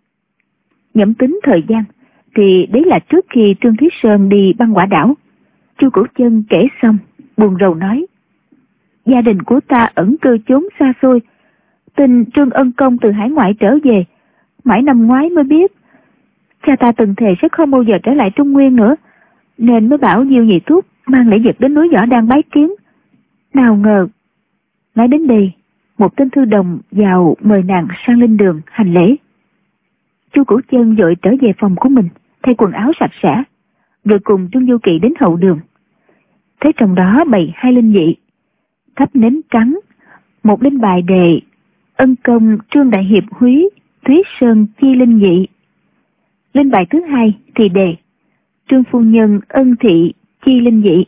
Nhẩm tính thời gian thì đấy là trước khi Trương Thiết Sơn đi băng quả đảo. Chu Cửu Chân kể xong buồn rầu nói, gia đình của ta ẩn cư chốn xa xôi, tin Trương Ân Công từ hải ngoại trở về, mãi năm ngoái mới biết. Cha ta từng thề sẽ không bao giờ trở lại Trung Nguyên nữa, nên mới bảo Diêu Nhị Thúc mang lễ vật đến núi Võ Đan bái kiến. Nào ngờ. Nói đến đây, một tên thư đồng vào mời nàng sang linh đường hành lễ. Chu Cửu Chân vội trở về phòng của mình, thay quần áo sạch sẽ, rồi cùng Trương Vô Kỵ đến hậu đường. Thế trong đó bày hai linh vị, thắp nến trắng, một linh bài đề Ân Công Trương Đại Hiệp Húy Thuyết Sơn chi linh vị. Linh bài thứ hai thì đề Trương Phu Nhân Ân Thị chi linh vị.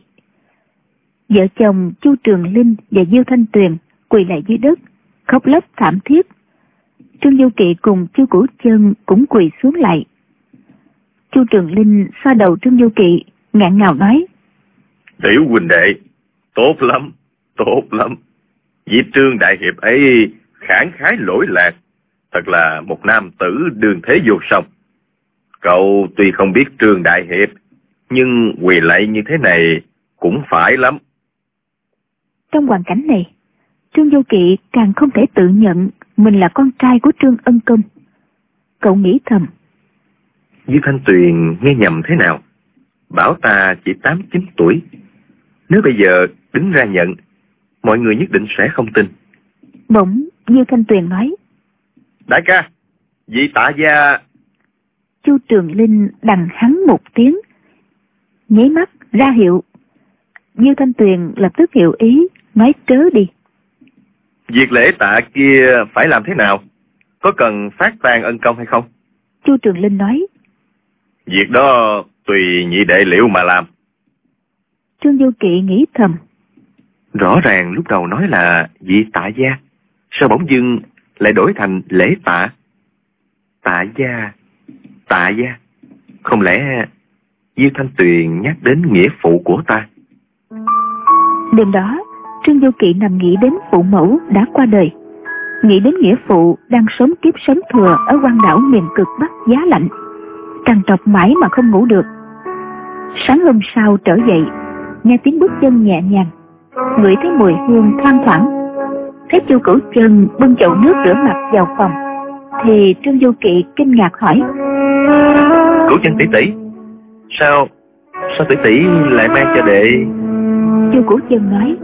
Vợ chồng Chu Trường Linh và Diêu Thanh Tuyền quỳ lại dưới đất, khóc lóc thảm thiết. Trương Vô Kỵ cùng Chu Cửu Chân cũng quỳ xuống lại. Chu Trường Linh xoa đầu Trương Vô Kỵ, ngạn ngào nói, tiểu huynh đệ, tốt lắm, tốt lắm. Vị Trương Đại Hiệp ấy khẳng khái lỗi lạc, thật là một nam tử đường thế vô song. Cậu tuy không biết Trương Đại Hiệp, nhưng quỳ lạy như thế này cũng phải lắm. Trong hoàn cảnh này, Trương Vô Kỵ càng không thể tự nhận mình là con trai của Trương Ân Công. Cậu nghĩ thầm, Diêu Thanh Tuyền nghe nhầm thế nào? Bảo ta chỉ tám chín tuổi. Nếu bây giờ đứng ra nhận, mọi người nhất định sẽ không tin. Bỗng Diêu Thanh Tuyền nói: Đại ca, vị Tạ gia. Chu Trường Linh đằng hắn một tiếng, nháy mắt ra hiệu. Diêu Thanh Tuyền lập tức hiểu ý, nói trớ đi. Việc lễ tạ kia phải làm thế nào? Có cần phát tang ân công hay không? Chu Trường Linh nói: Việc đó tùy nhị đệ liệu mà làm. Trương Du Kỵ nghĩ thầm: Rõ ràng lúc đầu nói là vị Tạ gia, sao bỗng dưng lại đổi thành lễ tạ? Tạ gia, Tạ gia, không lẽ Diêu Thanh Tuyền nhắc đến nghĩa phụ của ta? Đêm đó, Trương Du Kỵ nằm nghĩ đến phụ mẫu đã qua đời, nghĩ đến nghĩa phụ đang sống kiếp sống thừa ở quan đảo miền cực Bắc giá lạnh, trằn trọc mãi mà không ngủ được. Sáng hôm sau trở dậy, nghe tiếng bước chân nhẹ nhàng, ngửi thấy mùi hương thoang thoảng, thấy Chu Cửu Chân bưng chậu nước rửa mặt vào phòng, thì Trương Du Kỵ kinh ngạc hỏi: Cửu Chân tỷ tỷ, sao sao tỷ tỷ lại mang cho đệ? Chu Cửu Chân nói: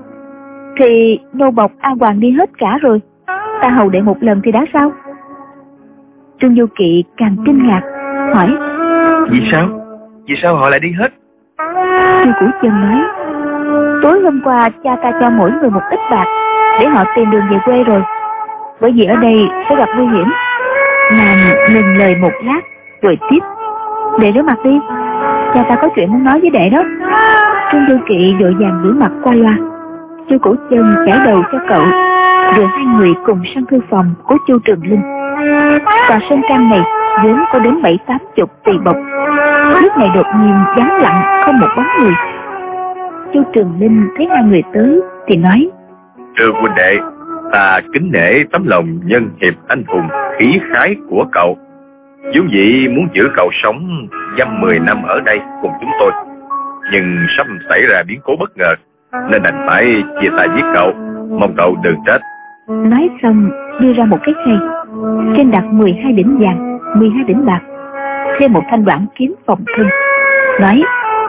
Thì nô bộc A Hoàng đi hết cả rồi, ta hầu đệ một lần thì đã sao? Trương Du Kỵ càng kinh ngạc hỏi: Vì sao? Vì sao họ lại đi hết? Chu Cửu Chân nói: Tối hôm qua cha ta cho mỗi người một ít bạc để họ tìm đường về quê rồi, bởi vì ở đây sẽ gặp nguy hiểm. Nàng ngừng lời một lát rồi tiếp: Đệ rửa mặt đi, cha ta có chuyện muốn nói với đệ đó. Trương Du Kỵ vội vàng rửa mặt qua loa. Chu Cửu Chân chải đầu cho cậu, rồi hai người cùng sang thư phòng của Chu Trường Linh. Tòa sơn trang này vốn có đến bảy tám chục tỳ bộc, lúc này đột nhiên vắng lặng không một bóng người. Chu Trường Linh thấy hai người tới thì nói: Trương huynh đệ, ta kính nể tấm lòng nhân hiệp anh hùng khí khái của cậu, vốn dĩ muốn giữ cậu sống dăm mười năm ở đây cùng chúng tôi, nhưng sắp xảy ra biến cố bất ngờ nên đành phải chia tay với cậu, mong cậu đừng trách. Nói xong đưa ra một cái khay, trên đặt mười hai đỉnh vàng, mười hai đỉnh bạc, thêm một thanh đoạn kiếm phòng thân, nói: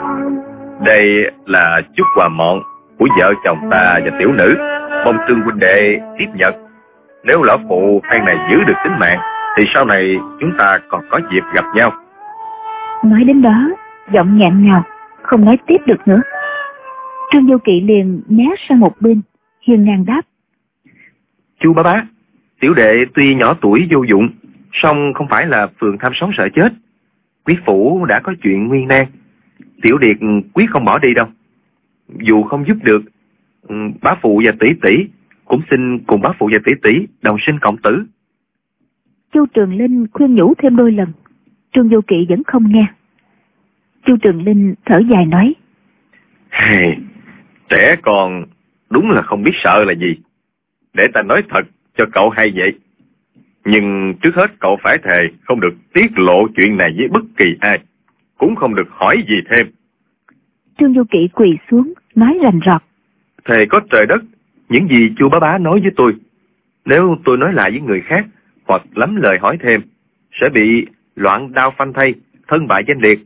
Đây là chút quà mọn của vợ chồng ta và tiểu nữ, mong Trương huynh đệ tiếp nhận. Nếu lão phụ phen này giữ được tính mạng thì sau này chúng ta còn có dịp gặp nhau. Nói đến đó, giọng nghẹn ngào, không nói tiếp được nữa. Trương Du Kỵ liền né sang một bên, hiên ngang đáp: Chu bá bá, tiểu đệ tuy nhỏ tuổi vô dụng, song không phải là phường tham sống sợ chết. Quý phủ đã có chuyện nguy nan, tiểu điệt quyết không bỏ đi đâu. Dù không giúp được, bá phụ và tỷ tỷ cũng xin cùng bá phụ và tỷ tỷ đồng sinh cộng tử. Chu Trường Linh khuyên nhủ thêm đôi lần, Trương Du Kỵ vẫn không nghe. Chu Trường Linh thở dài nói: Hey, trẻ con đúng là không biết sợ là gì. Để ta nói thật cho cậu hay vậy. Nhưng trước hết cậu phải thề không được tiết lộ chuyện này với bất kỳ ai, cũng không được hỏi gì thêm. Trương Du Kỵ quỳ xuống nói rành rọt: Thề có trời đất, những gì Chu bá bá nói với tôi, nếu tôi nói lại với người khác hoặc lắm lời hỏi thêm, sẽ bị loạn đao phanh thây, thân bại danh liệt.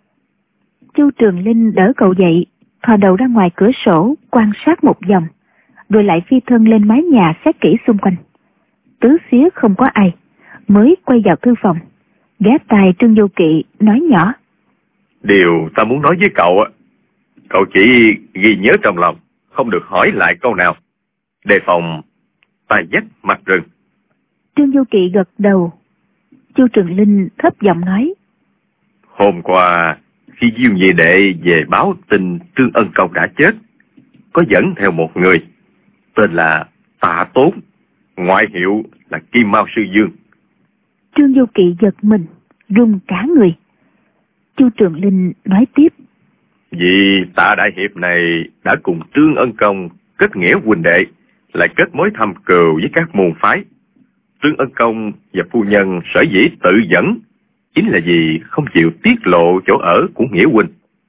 Chu Trường Linh đỡ cậu dậy, thò đầu ra ngoài cửa sổ quan sát một vòng, rồi lại phi thân lên mái nhà xét kỹ xung quanh. Tứ phía không có ai, mới quay vào thư phòng, ghé tai Trương Du Kỵ nói nhỏ: Điều ta muốn nói với cậu á, cậu chỉ ghi nhớ trong lòng, không được hỏi lại câu nào, đề phòng tai dách mặt rừng. Trương Du Kỵ gật đầu. Chu Trường Linh thấp giọng nói: Hôm qua khi Diêu nhị đệ về báo tin Trương Ân Công đã chết, có dẫn theo một người tên là Tạ Tốn, ngoại hiệu là Kim Mao Sư Dương. Trương Du Kỵ giật mình, run cả người. Chu Trường Linh nói tiếp: Vì Tạ đại hiệp này đã cùng Trương Ân Công kết nghĩa huynh đệ, lại kết mối thâm cừu với các môn phái. Trương Ân Công và phu nhân sở dĩ tự dẫn chính là vì không chịu tiết lộ chỗ ở của nghĩa huynh.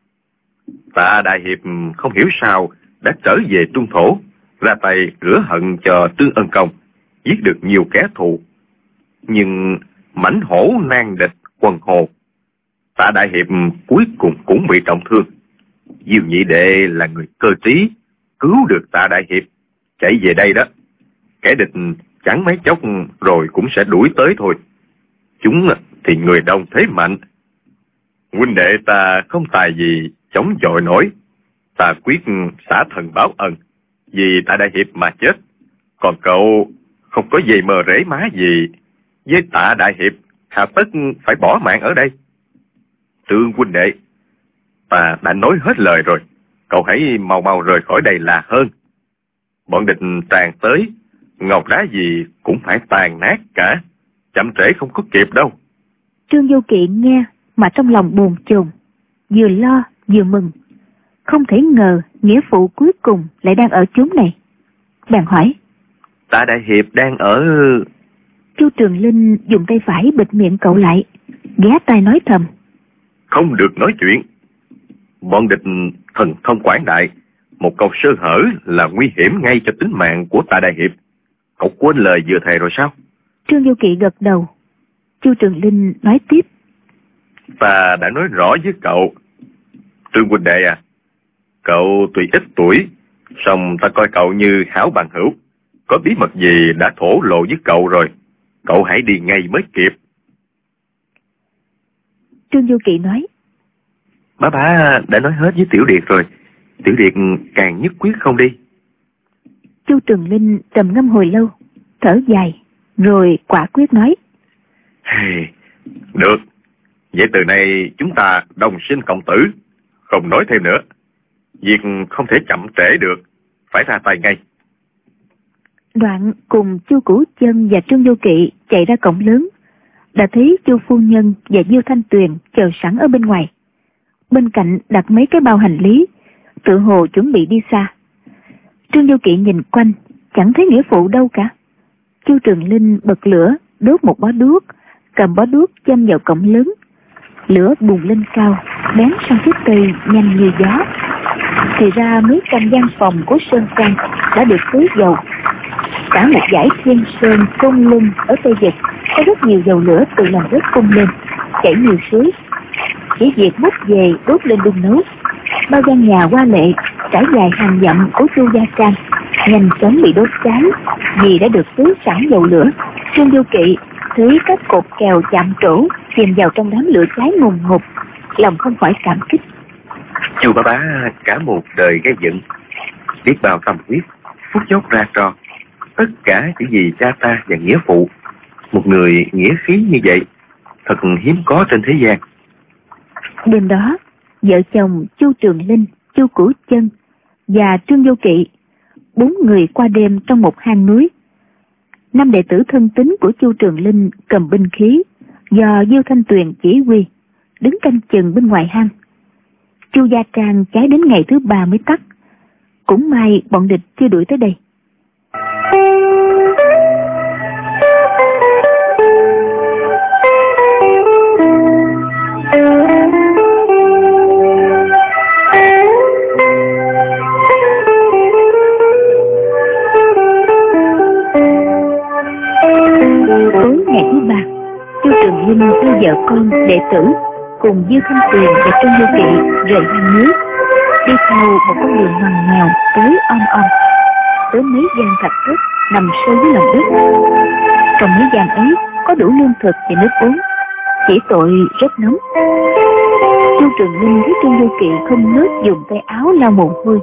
Tạ đại hiệp không hiểu sao đã trở về Trung Thổ, ra tay rửa hận cho Trương Ân Công, giết được nhiều kẻ thù. Nhưng mãnh hổ nan địch quần hồ, Tạ đại hiệp cuối cùng cũng bị trọng thương. Diêu nhị đệ là người cơ trí, cứu được Tạ đại hiệp, chạy về đây đó. kẻ địch chẳng mấy chốc rồi cũng sẽ đuổi tới thôi. Chúng thì người đông thế mạnh. Huynh đệ ta không tài gì chống chọi nổi. Ta quyết xả thần báo ân, vì tại đại hiệp mà chết. Còn cậu không có gì mờ rễ má gì với Tạ đại hiệp, hà tất phải bỏ mạng ở đây. Trương huynh đệ, ta đã nói hết lời rồi, cậu hãy mau mau rời khỏi đây là hơn. Bọn địch tràn tới, ngọc đá gì cũng phải tàn nát cả, chậm trễ không có kịp đâu. Trương Vô Kỵ nghe mà trong lòng buồn chồn, vừa lo vừa mừng. Không thể ngờ nghĩa phụ cuối cùng lại đang ở chốn này. Bèn hỏi: Tạ đại hiệp đang ở... Chu Trường Linh dùng tay phải bịt miệng cậu lại, ghé tai nói thầm: Không được nói chuyện. Bọn địch thần thông quảng đại, một câu sơ hở là nguy hiểm ngay cho tính mạng của Tạ đại hiệp. Cậu quên lời vừa thề rồi sao? Trương Vô Kỵ gật đầu. Chu Trường Linh nói tiếp: Ta đã nói rõ với cậu, Trương huynh đệ à, cậu tuy ít tuổi, song ta coi cậu như hảo bằng hữu. Có bí mật gì đã thổ lộ với cậu rồi, cậu hãy đi ngay mới kịp. Trương Vô Kỵ nói: Bá bá đã nói hết với Tiểu Điệt rồi, Tiểu Điệt càng nhất quyết không đi. Chu Trường Linh trầm ngâm hồi lâu, thở dài, rồi quả quyết nói: Hey, được, vậy từ nay chúng ta đồng sinh cộng tử, không nói thêm nữa. Việc không thể chậm trễ được, phải ra tay ngay. Đoạn cùng Chu Cửu Chân và Trương Vô Kỵ chạy ra cổng lớn, đã thấy Chu phu nhân và Diêu Thanh Tuyền chờ sẵn ở bên ngoài. Bên cạnh đặt mấy cái bao hành lý, tự hồ chuẩn bị đi xa. Trương Vô Kỵ nhìn quanh, chẳng thấy nghĩa phụ đâu cả. Chu Trường Linh bật lửa, đốt một bó đuốc, cầm bó đuốc châm vào cổng lớn. Lửa bùng lên cao, bén sang chiếc cây nhanh như gió. Thì ra mấy căn gian phòng của Sơn Trang đã được tưới dầu. Cả một dải Thiên Sơn Côn Luân ở Tây Vực có rất nhiều dầu lửa từ lòng đất cung lên, chảy nhiều suối. Chỉ việc múc về đốt lên đun nấu. Bao gian nhà hoa lệ trải dài hàng dặm của Chu gia Trang nhanh chóng bị đốt cháy vì đã được tưới sẵn dầu lửa. Trương Vô Kỵ thấy các cột kèo chạm trổ chìm vào trong đám lửa cháy ngùn ngụt, lòng không khỏi cảm kích. Chu bá bá cả một đời gây dựng, biết bao tâm huyết, phút chốc ra trò, tất cả chỉ vì cha ta và nghĩa phụ. Một người nghĩa khí như vậy thật hiếm có trên thế gian. Đêm đó, vợ chồng Chu Trường Linh, Chu Cửu Chân và Trương Vô Kỵ bốn người qua đêm trong một hang núi. Năm đệ tử thân tín của Chu Trường Linh cầm binh khí do Diêu Thanh Tuyền chỉ huy, đứng canh chừng bên ngoài hang. Chu gia Trang cháy đến ngày thứ ba mới tắt. Cũng may bọn địch chưa đuổi tới đây. Tối ngày thứ ba, Chu Trường Linh đưa vợ con, đệ tử cùng Diêu Thanh Tuyền và Trương Vô Kỵ rời hang núi, đi theo một con đường ngoằn ngoèo tối om om tới mấy gian thạch thất nằm sâu dưới lòng đất. Trong mấy gian ấy có đủ lương thực và nước uống, chỉ tội rất nóng. Chu Trường Linh thấy Trương Vô Kỵ không ngớt dùng tay áo lau mồ hôi,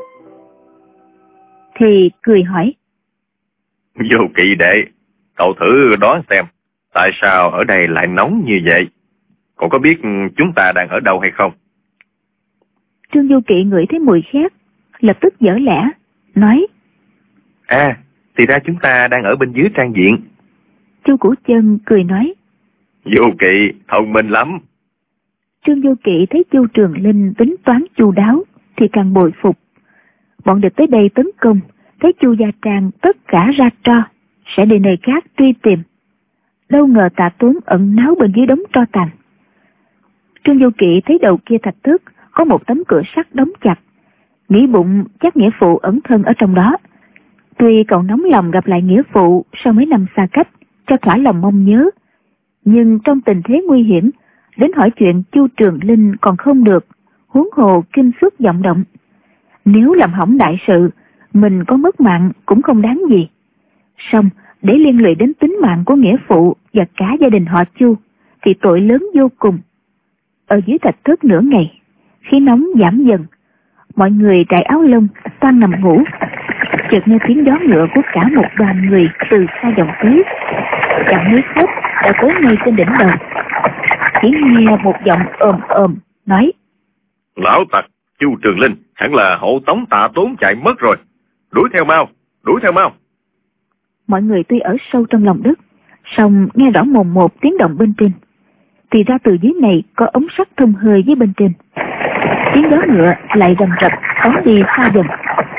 thì cười hỏi: Vô Kỵ đệ, cậu thử đoán xem, tại sao ở đây lại nóng như vậy? Cậu có biết chúng ta đang ở đâu hay không? Trương Vô Kỵ ngửi thấy mùi khét, lập tức dở lẽ, nói: À, thì ra chúng ta đang ở bên dưới trang viện. Chu Cửu Chân cười nói: Vô Kỵ thông minh lắm. Trương Vô Kỵ thấy Chu Trường Linh tính toán chu đáo thì càng bội phục. Bọn địch tới đây tấn công, thấy Chu gia Trang tất cả ra tro, sẽ đi nơi khác truy tìm. Đâu ngờ Tạ Tuấn ẩn náu bên dưới đống tro tàn. Trương Vô Kỵ thấy đầu kia thạch thất có một tấm cửa sắt đóng chặt, nghĩ bụng chắc nghĩa phụ ẩn thân ở trong đó. Tuy cậu nóng lòng gặp lại nghĩa phụ sau mấy năm xa cách, cho thỏa lòng mong nhớ, nhưng trong tình thế nguy hiểm, đến hỏi chuyện Chu Trường Linh còn không được, huống hồ kinh xuất vọng động. Nếu làm hỏng đại sự, mình có mất mạng cũng không đáng gì. Song để liên lụy đến tính mạng của nghĩa phụ và cả gia đình họ Chu thì tội lớn vô cùng. Ở dưới thạch thất nửa ngày, khí nóng giảm dần, mọi người trải áo lông toan nằm ngủ. Chợt nghe tiếng gió ngựa của cả một đoàn người từ xa vọng tới. Chẳng mấy phút đã tới ngay trên đỉnh đầu. Chỉ nghe một giọng ồm ồm nói: Lão tặc Chu Trường Linh hẳn là hộ tống Tạ Tốn chạy mất rồi. Đuổi theo mau, đuổi theo mau. Mọi người tuy ở sâu trong lòng đất, song nghe rõ mồn một tiếng động bên trên. Thì ra từ dưới này có ống sắt thông hơi với bên trên. Tiếng gió ngựa lại rầm rập phóng đi xa dần.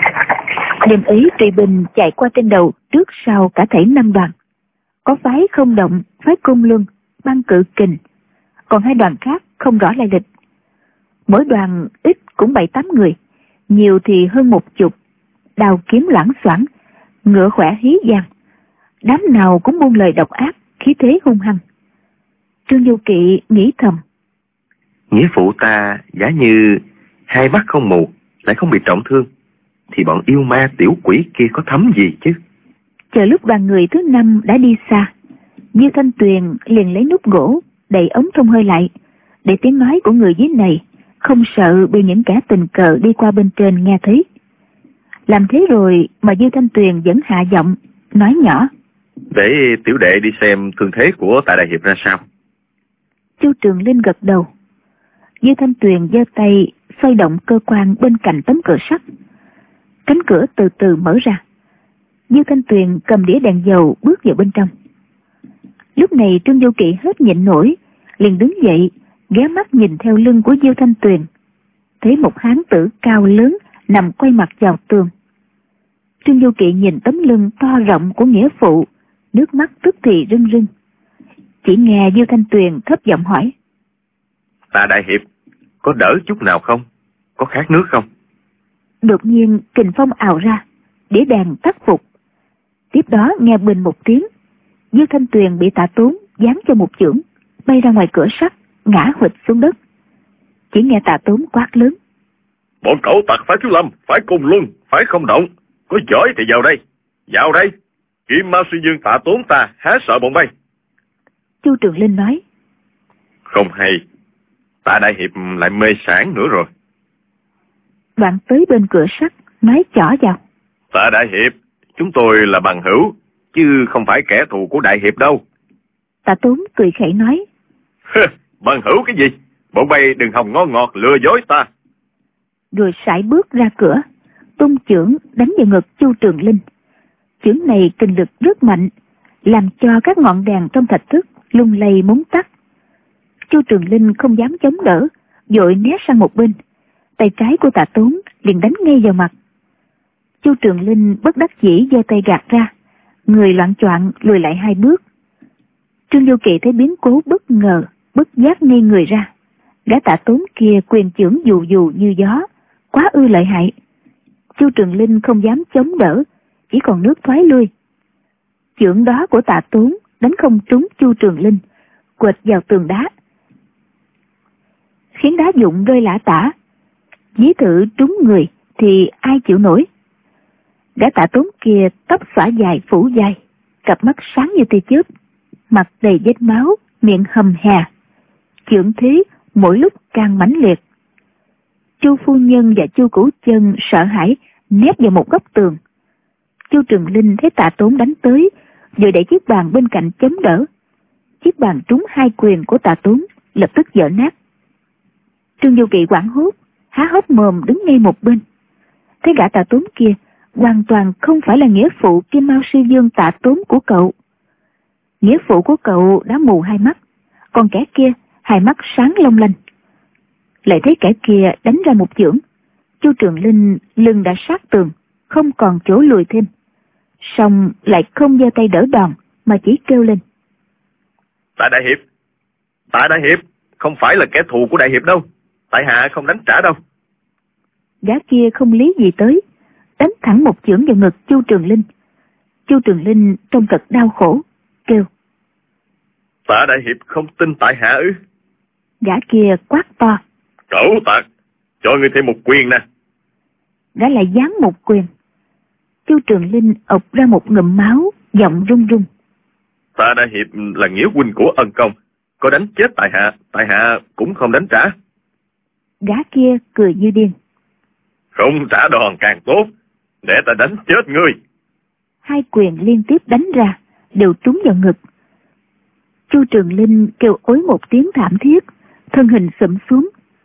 Đêm ấy tùy bình chạy qua trên đầu trước sau cả thảy năm đoàn. Có phái không động, phái cung luân, băng cự kình, còn hai đoàn khác không rõ lai lịch. Mỗi đoàn ít cũng bảy tám người, nhiều thì hơn một chục. Đào kiếm loảng xoảng, ngựa khỏe hí vang. Đám nào cũng buông lời độc ác, khí thế hung hăng. Trương Du Kỵ nghĩ thầm: Nghĩa phụ ta giả như hai mắt không mù, lại không bị trọng thương, thì bọn yêu ma tiểu quỷ kia có thấm gì chứ. Chờ lúc đoàn người thứ năm đã đi xa, Diêu Thanh Tuyền liền lấy nút gỗ đậy ống thông hơi lại, để tiếng nói của người dưới này không sợ bị những kẻ tình cờ đi qua bên trên nghe thấy. Làm thế rồi mà Diêu Thanh Tuyền vẫn hạ giọng nói nhỏ: Để tiểu đệ đi xem thương thế của Tạ Đại Hiệp ra sao. Chu Trường Linh gật đầu. Diêu Thanh Tuyền giơ tay xoay động cơ quan bên cạnh tấm cửa sắt. Cánh cửa từ từ mở ra. Diêu Thanh Tuyền cầm đĩa đèn dầu bước vào bên trong. Lúc này Trương Du Kỵ hết nhịn nổi, liền đứng dậy, ghé mắt nhìn theo lưng của Diêu Thanh Tuyền. Thấy một hán tử cao lớn nằm quay mặt vào tường. Trương Du Kỵ nhìn tấm lưng to rộng của nghĩa phụ, nước mắt tức thì rưng rưng. Chỉ nghe Diêu Thanh Tuyền thấp giọng hỏi: Tạ Đại Hiệp, có đỡ chút nào không? Có khát nước không? Đột nhiên kình phong ào ra, đĩa đèn tắt phục. Tiếp đó nghe bình một tiếng, Diêu Thanh Tuyền bị Tạ Tốn giáng cho một chưởng, bay ra ngoài cửa sắt, ngã huỵch xuống đất. Chỉ nghe Tạ Tốn quát lớn: Bọn cậu tặc phải thiếu lâm, phải cùng luôn, phải không động. Có giỏi thì vào đây, vào đây. Kim Mao Sư Dương Tạ Tốn ta há sợ bọn bay. Chu Trường Linh nói: Không hay, Tạ Đại Hiệp lại mê sản nữa rồi. Đoạn tới bên cửa sắt, nói chỏ vào: Tạ Đại Hiệp, chúng tôi là bằng hữu, chứ không phải kẻ thù của Đại Hiệp đâu. Tạ Tốn cười khẩy nói: Bằng hữu cái gì? Bọn bay đừng hòng ngon ngọt lừa dối ta. Rồi sải bước ra cửa, tung chưởng đánh vào ngực Chu Trường Linh. Chưởng này kình lực rất mạnh, làm cho các ngọn đèn trong thạch thất lung lay muốn tắt. Chu Trường Linh không dám chống đỡ, vội né sang một bên. Tay trái của Tạ Tốn liền đánh ngay vào mặt. Chu Trường Linh bất đắc dĩ giơ tay gạt ra, người loạng choạng lùi lại hai bước. Trương Du Kỵ thấy biến cố bất ngờ, bất giác ngây người ra. Gã Tạ Tốn kia quyền chưởng dù dù như gió, quá ư lợi hại. Chu Trường Linh không dám chống đỡ, chỉ còn nước thoái lui. Chưởng đó của Tạ Tốn đánh không trúng Chu Trường Linh, quệt vào tường đá, khiến đá vụn rơi lả tả. Dí thử trúng người thì ai chịu nổi. Gã Tạ Tốn kia tóc xõa dài phủ dài, cặp mắt sáng như tia chớp, mặt đầy vết máu, miệng hầm hè. Chưởng thế mỗi lúc càng mãnh liệt. Chu phu nhân và Chu Cửu Chân sợ hãi nép vào một góc tường. Chu Trường Linh thấy Tạ Tốn đánh tới, rồi đẩy chiếc bàn bên cạnh chống đỡ. Chiếc bàn trúng hai quyền của Tạ Tốn, lập tức vỡ nát. Trương Du Kỵ hoảng hốt, há hốc mồm đứng ngay một bên. Thấy gã Tạ Tốn kia hoàn toàn không phải là nghĩa phụ Kim Mao Sư Dương Tạ Tốn của cậu. Nghĩa phụ của cậu đã mù hai mắt, còn kẻ kia hai mắt sáng long lanh. Lại thấy kẻ kia đánh ra một chưởng. Chu Trường Linh lưng đã sát tường, không còn chỗ lùi thêm. Song lại không giơ tay đỡ đòn, mà chỉ kêu lên: Tạ Đại Hiệp, Tạ Đại Hiệp, không phải là kẻ thù của Đại Hiệp đâu, tại hạ không đánh trả đâu. Gã kia không lý gì tới, đánh thẳng một chưởng vào ngực Chu Trường Linh. Chu Trường Linh trông thật đau khổ, kêu: Tạ Đại Hiệp không tin tại hạ ư? Gã kia quát to: Cẩu tặc, cho ngươi thêm một quyền nè. Gã lại giáng một quyền. Chu Trường Linh ộc ra một ngụm máu, giọng run run. Ta đã hiệp là nghĩa huynh của ân công, có đánh chết tại hạ, tại hạ cũng không đánh trả. Gã kia cười như điên. Không trả đòn càng tốt, để ta đánh chết ngươi. Hai quyền liên tiếp đánh ra, đều trúng vào ngực. Chu Trường Linh kêu ối một tiếng thảm thiết, thân hình xụm xuống.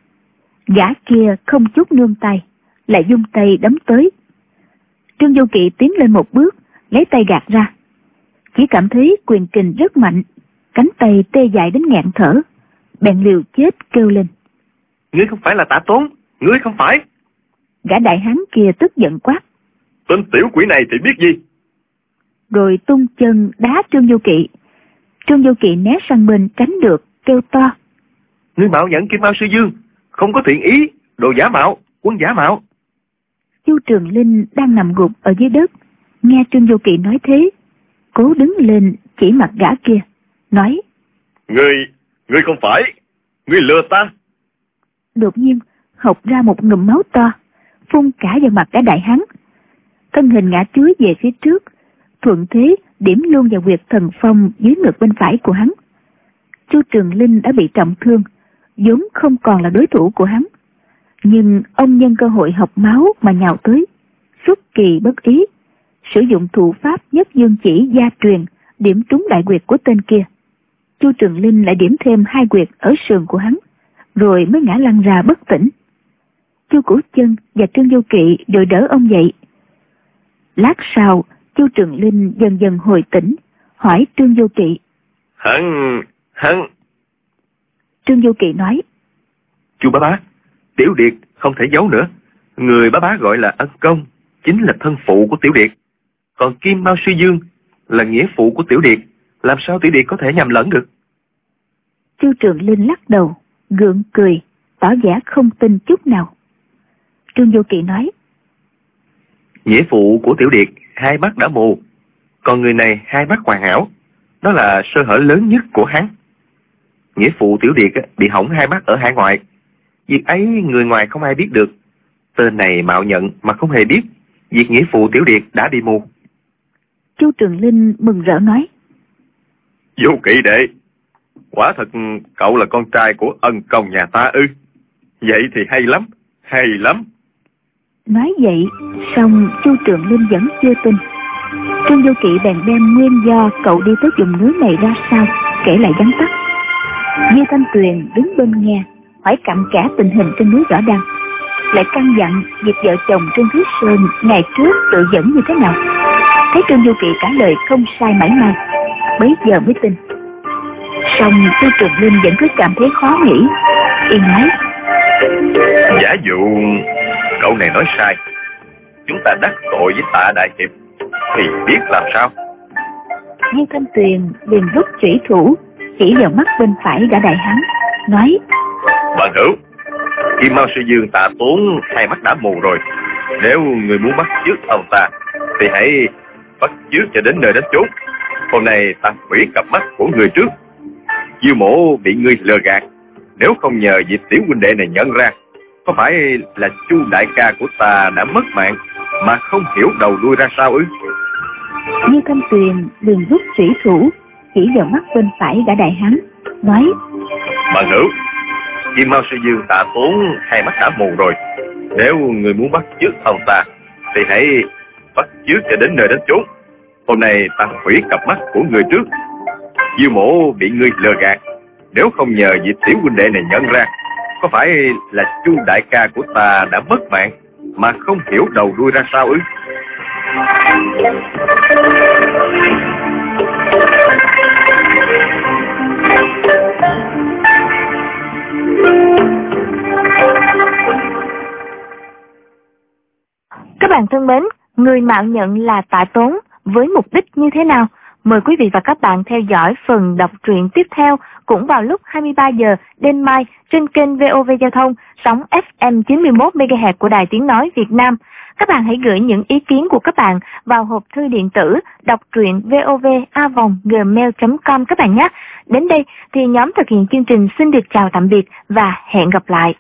Gã kia không chút nương tay, lại dung tay đấm tới. Trương Vô Kỵ tiến lên một bước, lấy tay gạt ra. Chỉ cảm thấy quyền kình rất mạnh, cánh tay tê dại đến nghẹn thở, bèn liều chết kêu lên. Ngươi không phải là Tạ Tốn, ngươi không phải. Gã đại hán kia tức giận quát. Tên tiểu quỷ này thì biết gì? Rồi tung chân đá Trương Vô Kỵ. Trương Vô Kỵ né sang bên tránh được, kêu to. Ngươi mạo nhận Kim Mao Sư Dương, không có thiện ý, đồ giả mạo, quân giả mạo. Chu Trường Linh đang nằm gục ở dưới đất, nghe Trương Vô Kỵ nói thế, cố đứng lên chỉ mặt gã kia, nói. Ngươi, ngươi không phải, ngươi lừa ta. Đột nhiên, hộc ra một ngụm máu to, phun cả vào mặt gã đại hán. Thân hình ngã chuối về phía trước, thuận thế điểm luôn vào huyệt thần phong dưới ngực bên phải của hắn. Chu Trường Linh đã bị trọng thương, vốn không còn là đối thủ của hắn. Nhưng ông nhân cơ hội học máu mà nhào tới, xuất kỳ bất ý, sử dụng thủ pháp nhất dương chỉ gia truyền, điểm trúng đại huyệt của tên kia. Chu Trường Linh lại điểm thêm hai huyệt ở sườn của hắn, rồi mới ngã lăn ra bất tỉnh. Chu Cửu Chân và Trương Vô Kỵ đội đỡ ông dậy. Lát sau, Chu Trường Linh dần dần hồi tỉnh, hỏi Trương Vô Kỵ. Hắn, hắn... Trương Vô Kỵ nói. Chu bá bá, Tiểu Điệt không thể giấu nữa. Người bá bá gọi là ân công, chính là thân phụ của Tiểu Điệt. Còn Kim Mao Sư Dương là nghĩa phụ của Tiểu Điệt. Làm sao Tiểu Điệt có thể nhầm lẫn được? Chu Trường Linh lắc đầu, gượng cười, tỏ vẻ không tin chút nào. Trương Vô Kỵ nói. Nghĩa phụ của Tiểu Điệt hai mắt đã mù, còn người này hai mắt hoàn hảo. Đó là sơ hở lớn nhất của hắn. Nghĩa phụ Tiểu Điệt bị hỏng hai mắt ở hải ngoại. Việc ấy người ngoài không ai biết được. Tên này mạo nhận mà không hề biết việc nghĩa phụ Tiểu Điệt đã bị mù. Chu Trường Linh mừng rỡ nói. Vô Kỵ đệ, quả thật cậu là con trai của ân công nhà ta ư? Vậy thì hay lắm, hay lắm. Nói vậy, song Chu Trường Linh vẫn chưa tin. Trương Vô Kỵ bèn đem nguyên do cậu đi tới vùng núi này ra sao, kể lại vắn tắt. Diêu Thanh Tuyền đứng bên nghe, hỏi cặn kẽ tình hình trên núi Võ Đăng, lại căn dặn việc vợ chồng Trương Thúy Sơn ngày trước tự dẫn như thế nào. Thấy Trương Vô Kỵ trả lời không sai mảy may, bấy giờ mới tin. Song Chu Trường Linh vẫn cứ cảm thấy khó nghĩ, y nói. Giả dụ cậu này nói sai, chúng ta đắc tội với Tạ đại hiệp thì biết làm sao? Diêu Thanh Tuyền liền rút chủy thủ chỉ vào mắt bên phải gã đại hán, nói. Bạn hữu, Kim Mao Sư Dương Tạ Tốn hai mắt đã mù rồi. Nếu người muốn bắt chước ông ta thì hãy bắt chước cho đến nơi đến chốn. Hôm nay ta hủy cặp mắt của người trước. Diêu mổ bị ngươi lừa gạt, nếu không nhờ vị tiểu huynh đệ này nhận ra, có phải là Chu đại ca của ta đã mất mạng mà không hiểu đầu đuôi ra sao ư? Diêu Thanh Tuyền liền rút chủy thủ chỉ vào mắt bên phải gã đại hán, nói. Bạn hữu, Kim Mao Sư Dương Tạ Tốn hai mắt đã mù rồi. Nếu người muốn bắt chước ông ta thì hãy bắt chước cho đến nơi đến chốn. Hôm nay ta hủy cặp mắt của người trước. Diêu mổ bị ngươi lừa gạt, nếu không nhờ vị tiểu huynh đệ này nhận ra, có phải là Chu đại ca của ta đã mất mạng mà không hiểu đầu đuôi ra sao ư? Các bạn thân mến, người mạo nhận là Tạ Tốn với mục đích như thế nào? Mời quý vị và các bạn theo dõi phần đọc truyện tiếp theo cũng vào lúc hai mươi ba giờ đêm mai trên kênh vê o vê Giao thông sóng ép em chín mươi mốt mê ga héc của Đài Tiếng Nói Việt Nam. Các bạn hãy gửi những ý kiến của các bạn vào hộp thư điện tử đọc truyện vov a vòng gmail chấm com các bạn nhé. Đến đây thì nhóm thực hiện chương trình xin được chào tạm biệt và hẹn gặp lại.